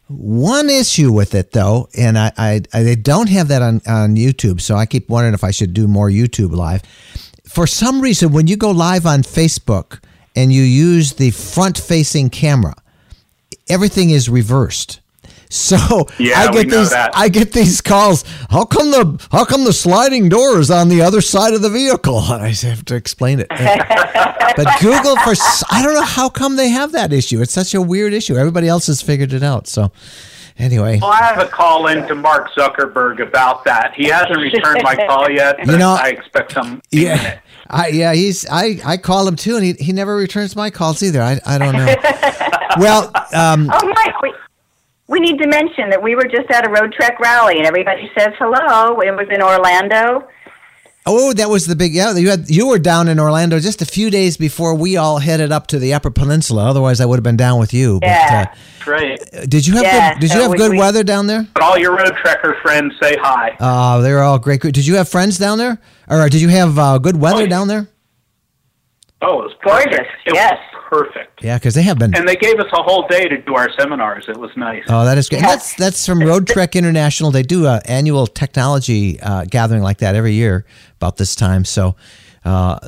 A: One issue with it, though, and I, I, I don't have that on, on YouTube, so I keep wondering if I should do more YouTube Live. For some reason, when you go live on Facebook and you use the front-facing camera, everything is reversed. So
L: yeah,
A: I get
L: we know
A: these
L: that.
A: I get these calls. How come the how come the sliding door is on the other side of the vehicle? And I have to explain it. But Google, for I don't know how come they have that issue. It's such a weird issue. Everybody else has figured it out. So anyway,
L: well, I have a call in to Mark Zuckerberg about that. He hasn't returned my call yet, but
A: you know,
L: I expect some.
A: Yeah, I, yeah. He's I, I call him too, and he he never returns my calls either. I I don't know. Well, um,
K: oh Mike, we, we need to mention that we were just at a Road Trek rally, and everybody says hello. It was in Orlando.
A: Oh, that was the big, yeah, you had you were down in Orlando just a few days before we all headed up to the Upper Peninsula. Otherwise, I would have been down with you.
K: Yeah,
A: but, uh,
L: that's right.
A: Did you have
K: yeah,
A: good, did
K: so
A: you have
K: we,
A: good
K: we,
A: weather down there?
L: All your Road Trekker friends say hi.
A: Oh, uh, they were all great. Did you have friends down there? Or did you have uh, good weather oh, yeah. down there?
L: Oh, it was
K: gorgeous.
L: Perfect. It
K: yes.
L: was perfect.
A: Yeah, because they have been.
L: And they gave us a whole day to do our seminars. It was nice.
A: Oh, that is great. And that's that's from Road Trek International. They do an annual technology uh, gathering like that every year about this time. So uh,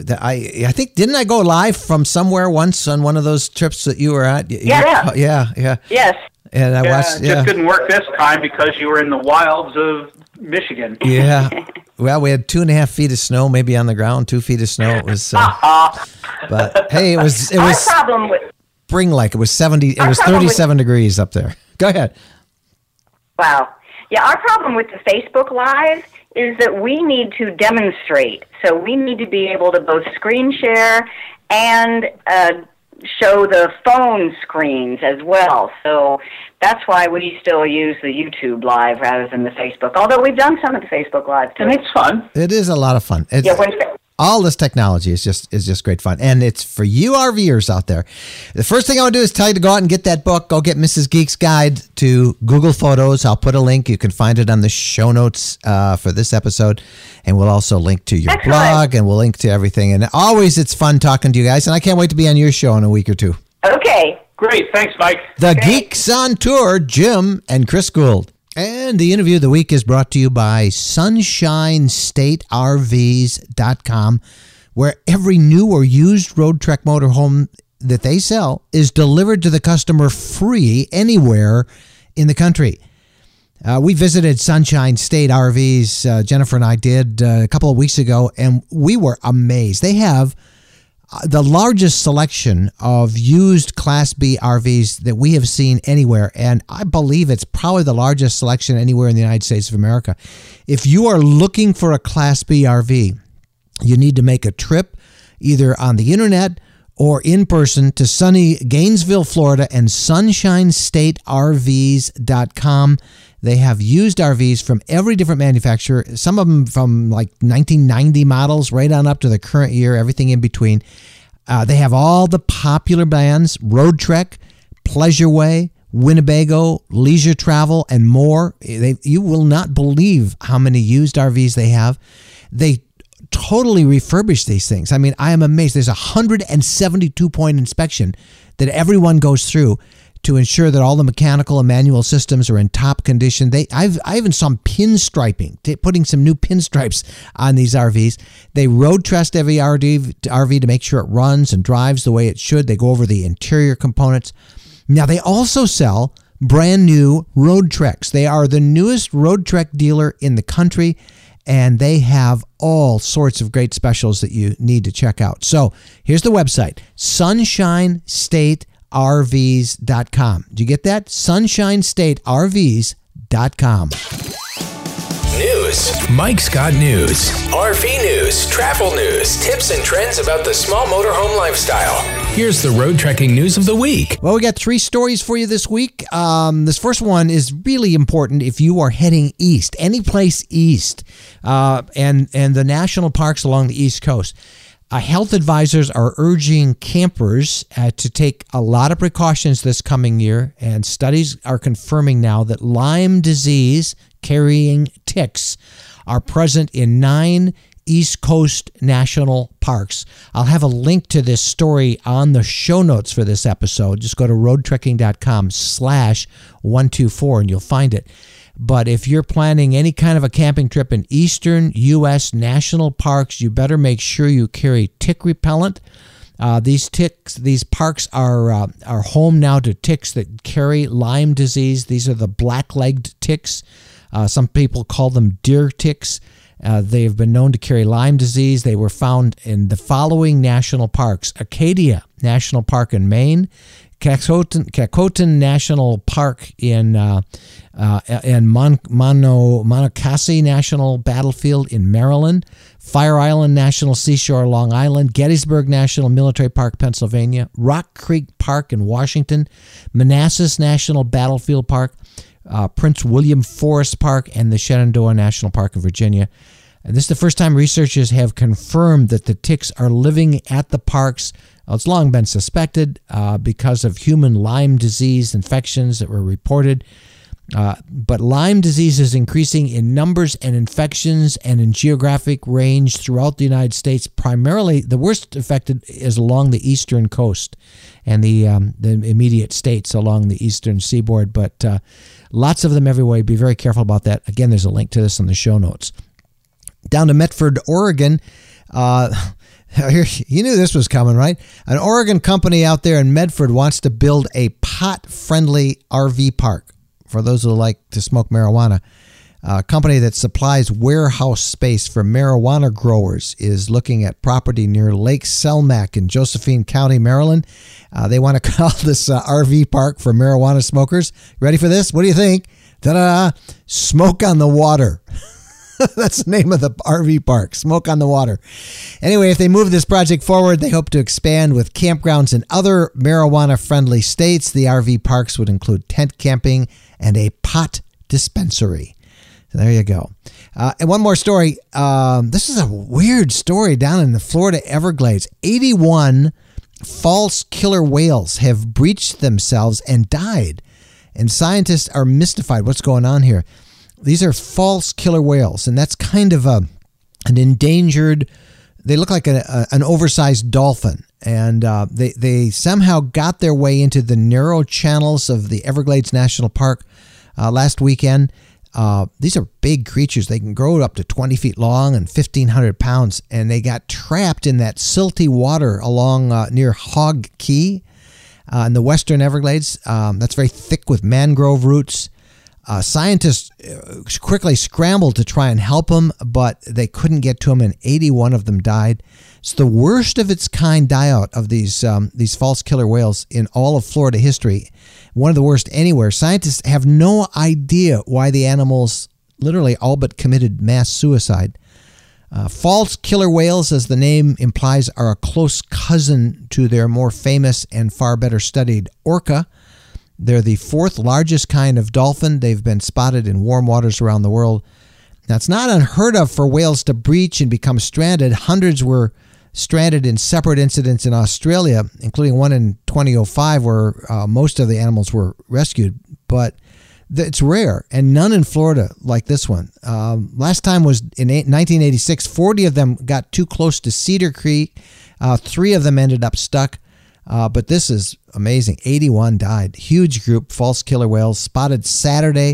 A: I I think, didn't I go live from somewhere once on one of those trips that you were at?
K: Yeah.
A: You, yeah, yeah.
K: Yes.
A: And I
L: yeah,
A: watched.
L: It
A: yeah.
L: just didn't work this time because you were in the wilds of Michigan.
A: Yeah. Well, we had two and a half feet of snow, maybe on the ground, two feet of snow. It was, uh, but hey, it was it was
K: Our problem with
A: spring like. It was seventy. It was thirty-seven with, degrees up there. Go ahead.
K: Wow. Yeah, our problem with the Facebook Live is that we need to demonstrate. So we need to be able to both screen share and uh, show the phone screens as well. So that's why we still use the YouTube Live rather than the Facebook. Although we've done some of the Facebook Live too.
L: And it's fun.
A: It is a lot of fun. It's,
K: yeah, when,
A: all this technology is just is just great fun, and it's for you RVers out there. The first thing I want to do is tell you to go out and get that book. Go get Missus Geek's Guide to Google Photos. I'll put a link. You can find it on the show notes uh, for this episode, and we'll also link to your
K: Excellent.
A: blog, and we'll link to everything. And always, it's fun talking to you guys, and I can't wait to be on your show in a week or two.
K: Okay.
L: Great. Thanks, Mike.
A: The
K: Great.
A: Geeks on Tour, Jim and Chris Gould. And the interview of the week is brought to you by Sunshine State R Vs dot com, where every new or used Road Trek motorhome that they sell is delivered to the customer free anywhere in the country. Uh, we visited Sunshine State R Vs, uh, Jennifer and I did uh, a couple of weeks ago, and we were amazed. They have the largest selection of used Class B R Vs that we have seen anywhere, and I believe it's probably the largest selection anywhere in the United States of America. If you are looking for a Class B R V, you need to make a trip either on the internet or in person to sunny Gainesville, Florida, and Sunshine State R Vs dot com. They have used R Vs from every different manufacturer, some of them from like nineteen ninety models right on up to the current year, everything in between. Uh, they have all the popular brands, Road Trek, Pleasureway, Winnebago, Leisure Travel, and more. They, you will not believe how many used R Vs they have. They totally refurbish these things. I mean, I am amazed. There's a one hundred seventy-two point inspection that everyone goes through to ensure that all the mechanical and manual systems are in top condition. They, I've, I even saw pinstriping, t- putting some new pinstripes on these R Vs. They road test every R V, R V to make sure it runs and drives the way it should. They go over the interior components. Now, they also sell brand new Road Treks. They are the newest Road Trek dealer in the country, and they have all sorts of great specials that you need to check out. So here's the website, Sunshine State R Vs dot com. Did you get that? Sunshine State R Vs dot com.
M: News. Mike's got news. R V news, travel news, tips and trends about the small motorhome lifestyle. Here's the road trekking news of the week.
A: Well, we got three stories for you this week. Um, this first one is really important if you are heading east, any place east, uh, and, and the national parks along the East Coast. Uh, health advisors are urging campers uh, to take a lot of precautions this coming year, and studies are confirming now that Lyme disease carrying ticks are present in nine East Coast national parks. I'll have a link to this story on the show notes for this episode. Just go to roadtrekking.com slash 124 and you'll find it. But if you're planning any kind of a camping trip in eastern U S national parks, you better make sure you carry tick repellent. Uh, these ticks, these parks are uh, are home now to ticks that carry Lyme disease. These are the black-legged ticks. Uh, some people call them deer ticks. Uh, they have been known to carry Lyme disease. They were found in the following national parks: Acadia National Park in Maine, Cacoton, Cacoton National Park in uh, uh, in Mon, Mono, Monocacy National Battlefield in Maryland, Fire Island National Seashore, Long Island, Gettysburg National Military Park, Pennsylvania, Rock Creek Park in Washington, Manassas National Battlefield Park, uh, Prince William Forest Park, and the Shenandoah National Park in Virginia. And this is the first time researchers have confirmed that the ticks are living at the parks. Well, it's long been suspected uh, because of human Lyme disease infections that were reported. Uh, but Lyme disease is increasing in numbers and infections and in geographic range throughout the United States. Primarily, the worst affected is along the eastern coast and the um, the immediate states along the eastern seaboard. But uh, lots of them everywhere. Be very careful about that. Again, there's a link to this in the show notes. Down to Medford, Oregon. Uh, you knew this was coming, right? An Oregon company out there in Medford wants to build a pot-friendly R V park for those who like to smoke marijuana. A company that supplies warehouse space for marijuana growers is looking at property near Lake Selmac in Josephine County, Maryland. Uh, they want to call this uh, R V park for marijuana smokers. Ready for this? What do you think? Ta-da! Smoke on the Water. That's the name of the R V park, Smoke on the Water. Anyway, if they move this project forward, they hope to expand with campgrounds in other marijuana-friendly states. The R V parks would include tent camping and a pot dispensary. So there you go. Uh, and one more story. Um, this is a weird story down in the Florida Everglades. eighty-one false killer whales have breached themselves and died. And scientists are mystified. What's going on here? These are false killer whales, and that's kind of a an endangered. They look like a, a, an oversized dolphin, and uh, they they somehow got their way into the narrow channels of the Everglades National Park uh, last weekend. Uh, these are big creatures. They can grow up to twenty feet long and fifteen hundred pounds, and they got trapped in that silty water along uh, near Hog Key uh, in the western Everglades. Um, that's very thick with mangrove roots. Uh, scientists quickly scrambled to try and help them, but they couldn't get to them, and eighty-one of them died. It's the worst of its kind die-out of these um, these false killer whales in all of Florida history. One of the worst anywhere. Scientists have no idea why the animals literally all but committed mass suicide. Uh, false killer whales, as the name implies, are a close cousin to their more famous and far better studied orca. They're the fourth largest kind of dolphin. They've been spotted in warm waters around the world. Now, it's not unheard of for whales to breach and become stranded. Hundreds were stranded in separate incidents in Australia, including one in twenty oh five where uh, most of the animals were rescued. But th- it's rare, and none in Florida like this one. Um, last time was in nineteen eighty-six. forty of them got too close to Cedar Creek. Uh, three of them ended up stuck. Uh, but this is amazing. eighty-one died. Huge group, false killer whales, spotted Saturday.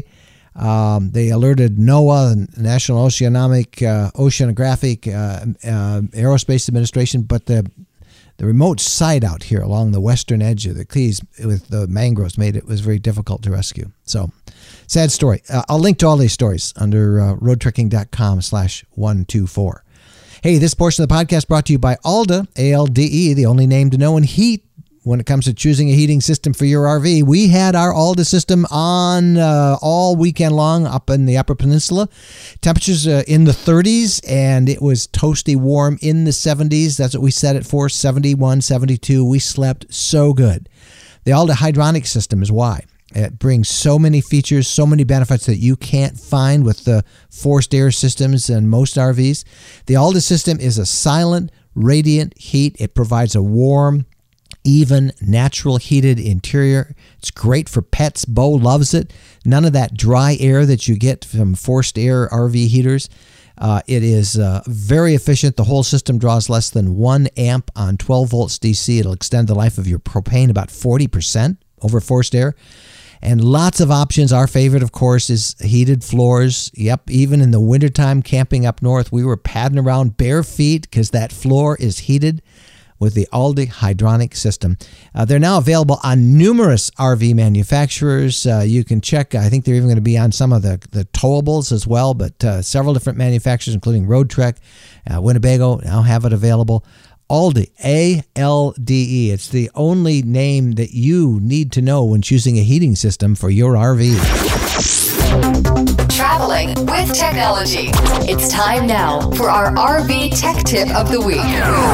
A: Um, they alerted NOAA, the National Oceanic, uh, Oceanographic uh, uh, Aerospace Administration, but the the remote site out here along the western edge of the Keys with the mangroves made it was very difficult to rescue. So, sad story. Uh, I'll link to all these stories under uh, roadtrekking.com slash 124. Hey, this portion of the podcast brought to you by Alda, A L D E, the only name to know in heat. when it comes to choosing a heating system for your R V. We had our Alda system on uh, all weekend long up in the Upper Peninsula. Temperatures uh, in the thirties, and it was toasty warm in the seventies. That's what we set it for, seventy-one, seventy-two. We slept so good. The Alda hydronic system is why. It brings so many features, so many benefits that you can't find with the forced air systems in most R Vs. The Alda system is a silent, radiant heat. It provides a warm, even, natural heated interior. It's great for pets. Bo loves it. None of that dry air that you get from forced air R V heaters. Uh, it is uh, very efficient. The whole system draws less than one amp on twelve volts D C. It'll extend the life of your propane about forty percent over forced air. And lots of options. Our favorite, of course, is heated floors. Yep, even in the wintertime camping up north, we were padding around bare feet because that floor is heated with the Alda hydronic system. Uh, they're now available on numerous R V manufacturers. Uh, you can check. I think they're even going to be on some of the, the towables as well, but uh, several different manufacturers, including Road Trek, uh, Winnebago, now have it available. Alda, A L D E. It's the only name that you need to know when choosing a heating system for your R V.
J: Traveling with technology. It's time now for our R V Tech Tip of the Week.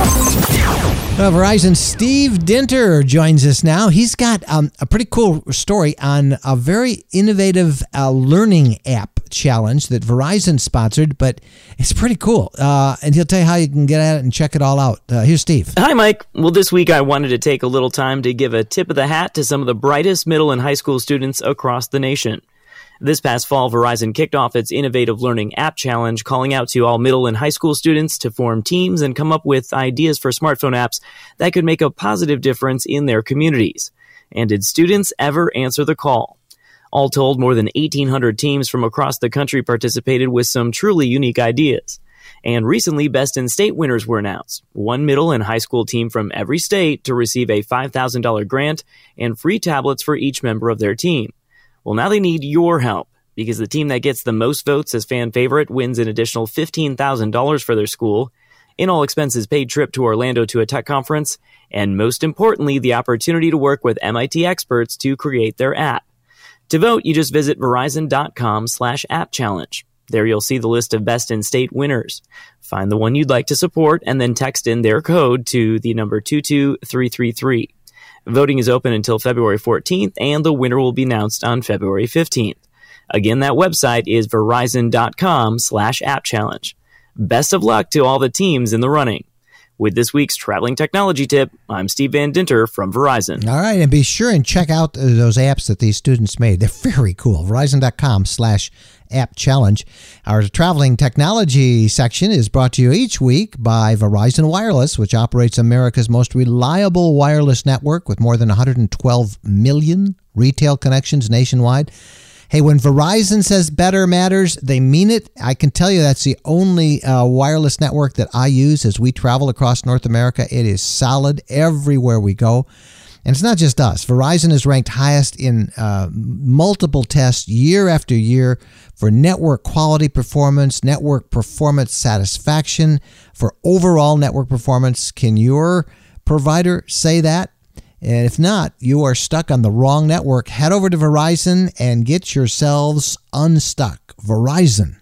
A: Uh, Verizon's Steve Dinter joins us now. He's got um, a pretty cool story on a very innovative uh, learning app challenge that Verizon sponsored, but it's pretty cool. Uh, and he'll tell you how you can get at it and check it all out. Uh, here's Steve.
N: Hi, Mike. Well, this week I wanted to take a little time to give a tip of the hat to some of the brightest middle and high school students across the nation. This past fall, Verizon kicked off its Innovative Learning App Challenge, calling out to all middle and high school students to form teams and come up with ideas for smartphone apps that could make a positive difference in their communities. And did students ever answer the call? All told, more than eighteen hundred teams from across the country participated with some truly unique ideas. And recently, Best in State winners were announced. One middle and high school team from every state to receive a five thousand dollars grant and free tablets for each member of their team. Well, now they need your help, because the team that gets the most votes as fan favorite wins an additional fifteen thousand dollars for their school, an all-expenses-paid trip to Orlando to a tech conference, and most importantly, the opportunity to work with M I T experts to create their app. To vote, you just visit verizon.com slash app challenge. There you'll see the list of Best in State winners. Find the one you'd like to support and then text in their code to the number two two three three three. Voting is open until February fourteenth, and the winner will be announced on February fifteenth. Again, that website is verizon.com slash app challenge. Best of luck to all the teams in the running. With this week's traveling technology tip, I'm Steve Van Dinter from Verizon.
A: All right, and be sure and check out those apps that these students made. They're very cool. Verizon.com slash app challenge. Our traveling technology section is brought to you each week by Verizon Wireless, which operates America's most reliable wireless network with more than one hundred twelve million retail connections nationwide. Hey, when Verizon says better matters, they mean it. I can tell you that's the only uh, wireless network that I use as we travel across North America. It is solid everywhere we go. And it's not just us. Verizon is ranked highest in uh, multiple tests year after year for network quality performance, network performance satisfaction, for overall network performance. Can your provider say that? And if not, you are stuck on the wrong network. Head over to Verizon and get yourselves unstuck. Verizon.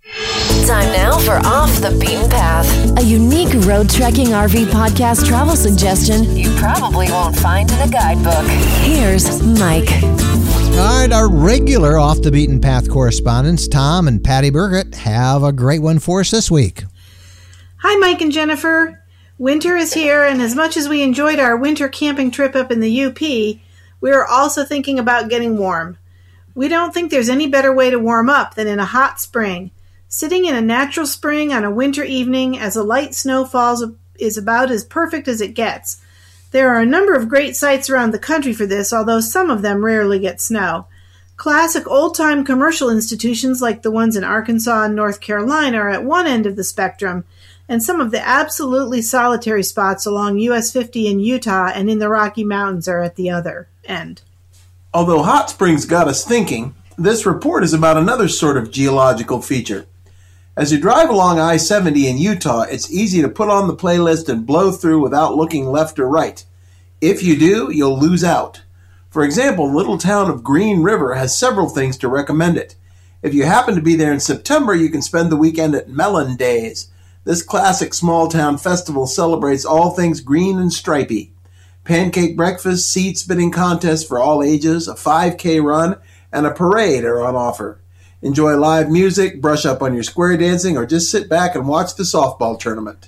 J: Time now for Off the Beaten Path, a unique road trekking R V podcast travel suggestion you probably won't find in a guidebook. Here's Mike.
A: All right, our regular Off the Beaten Path correspondents, Tom and Patty Burkett, have a great one for us this week.
O: Hi, Mike and Jennifer. Winter is here, and as much as we enjoyed our winter camping trip up in the U P, we are also thinking about getting warm. We don't think there's any better way to warm up than in a hot spring. Sitting in a natural spring on a winter evening as a light snow falls is about as perfect as it gets. There are a number of great sites around the country for this, although some of them rarely get snow. Classic old-time commercial institutions like the ones in Arkansas and North Carolina are at one end of the spectrum, and some of the absolutely solitary spots along U S fifty in Utah and in the Rocky Mountains are at the other end.
P: Although hot springs got us thinking, this report is about another sort of geological feature. As you drive along I seventy in Utah, it's easy to put on the playlist and blow through without looking left or right. If you do, you'll lose out. For example, the little town of Green River has several things to recommend it. If you happen to be there in September, you can spend the weekend at Melon Days. This classic small-town festival celebrates all things green and stripy. Pancake breakfast, seed spinning contests for all ages, a five K run, and a parade are on offer. Enjoy live music, brush up on your square dancing, or just sit back and watch the softball tournament.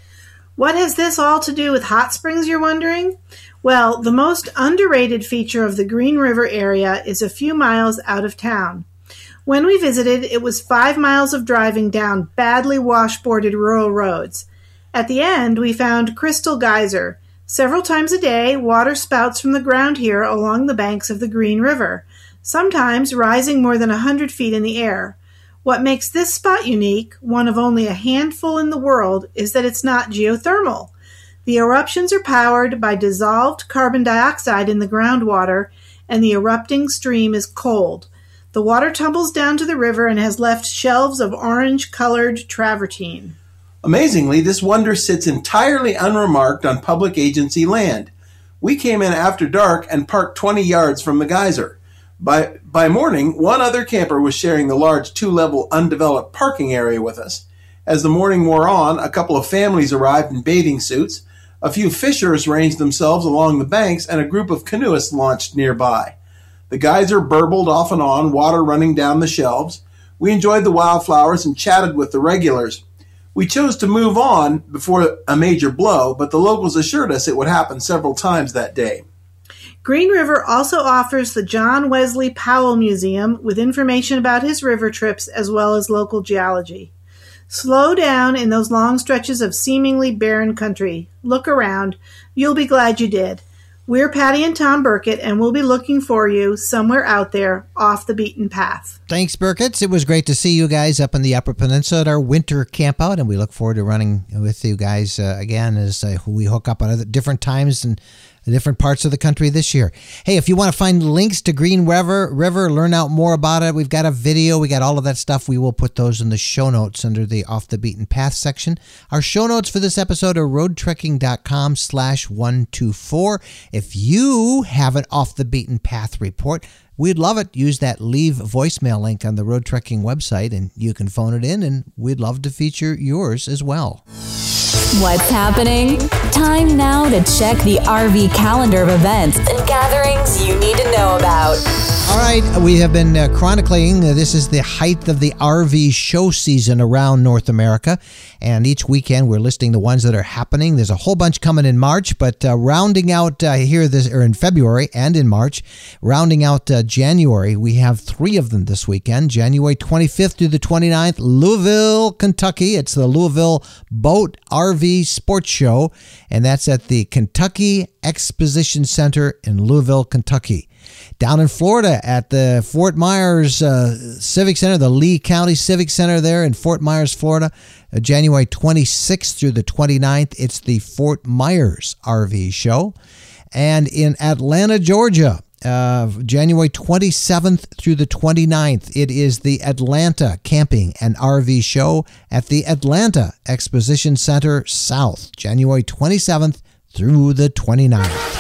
O: What has this all to do with hot springs, you're wondering? Well, the most underrated feature of the Green River area is a few miles out of town. When we visited, it was five miles of driving down badly washboarded rural roads. At the end, we found Crystal Geyser. Several times a day, water spouts from the ground here along the banks of the Green River, sometimes rising more than a hundred feet in the air. What makes this spot unique, one of only a handful in the world, is that it's not geothermal. The eruptions are powered by dissolved carbon dioxide in the groundwater, and the erupting stream is cold. The water tumbles down to the river and has left shelves of orange-colored travertine.
P: Amazingly, this wonder sits entirely unremarked on public agency land. We came in after dark and parked twenty yards from the geyser. By, by morning, one other camper was sharing the large two-level undeveloped parking area with us. As the morning wore on, a couple of families arrived in bathing suits, a few fishers ranged themselves along the banks, and a group of canoeists launched nearby. The geyser burbled off and on, water running down the shelves. We enjoyed the wildflowers and chatted with the regulars. We chose to move on before a major blow, but the locals assured us it would happen several times that day.
O: Green River also offers the John Wesley Powell Museum with information about his river trips as well as local geology. Slow down in those long stretches of seemingly barren country. Look around. You'll be glad you did. We're Patty and Tom Burkett, and we'll be looking for you somewhere out there off the beaten path.
A: Thanks, Burkett. It was great to see you guys up in the Upper Peninsula at our winter campout, and we look forward to running with you guys uh, again as uh, we hook up at other different times and different parts of the country this year. Hey, if you want to find links to Green River, River, learn out more about it, we've got a video, we got all of that stuff. We will put those in the show notes under the Off the Beaten Path section. Our show notes for this episode are roadtrekking.com slash 124. If you have an Off the Beaten Path report, we'd love it. Use that leave voicemail link on the Road Trekking website, and you can phone it in, and we'd love to feature yours as well.
Q: What's happening? Time now to check the R V calendar of events and gatherings you need to know about.
A: All right, we have been uh, chronicling. Uh, this is the height of the R V show season around North America, and each weekend we're listing the ones that are happening. There's a whole bunch coming in March, but uh, rounding out uh, here this or in February and in March, rounding out uh, January, we have three of them this weekend. January twenty-fifth through the twenty-ninth, Louisville, Kentucky. It's the Louisville Boat R V Sports Show, and that's at the Kentucky Exposition Center in Louisville, Kentucky. Down in Florida at the Fort Myers uh, Civic Center, the Lee County Civic Center there in Fort Myers, Florida, uh, January twenty-sixth through the twenty-ninth, it's the Fort Myers R V Show. And in Atlanta, Georgia, uh, January twenty-seventh through the twenty-ninth, it is the Atlanta Camping and R V Show at the Atlanta Exposition Center South, January twenty-seventh through the twenty-ninth.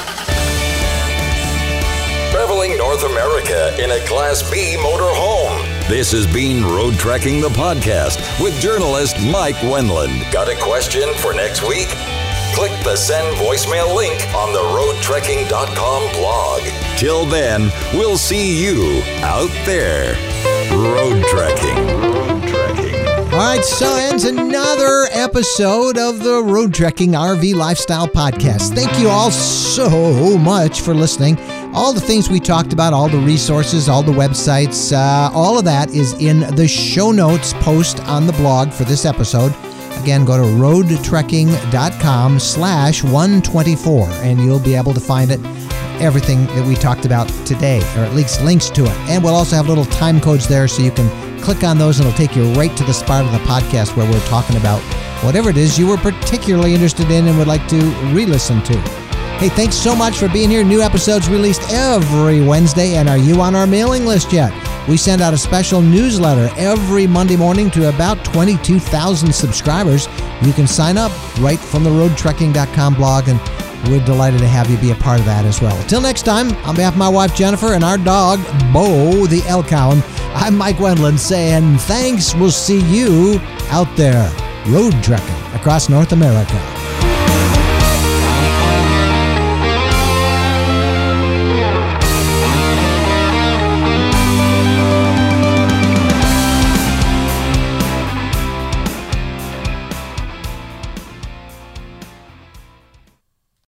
B: Traveling North America in a Class B motorhome. This has been Road Trekking the Podcast with journalist Mike Wendland. Got a question for next week? Click the send voicemail link on the road trekking dot com blog. Till then, we'll see you out there. Road Trekking. Road Trekking.
A: All right, so ends another episode of the Road Trekking R V Lifestyle Podcast. Thank you all so much for listening. All the things we talked about, all the resources, all the websites, uh, all of that is in the show notes post on the blog for this episode. Again, go to roadtrekking.com slash 124, and you'll be able to find it, everything that we talked about today, or at least links to it. And we'll also have little time codes there so you can click on those, and it'll take you right to the spot of the podcast where we're talking about whatever it is you were particularly interested in and would like to re-listen to. Hey, thanks so much for being here. New episodes released every Wednesday, and are you on our mailing list yet? We send out a special newsletter every Monday morning to about twenty-two thousand subscribers. You can sign up right from the road trekking dot com blog, and we're delighted to have you be a part of that as well. Until next time, on behalf of my wife Jennifer and our dog Bo the Elkhound, I'm Mike Wendland saying thanks. We'll see you out there road trekking across North America.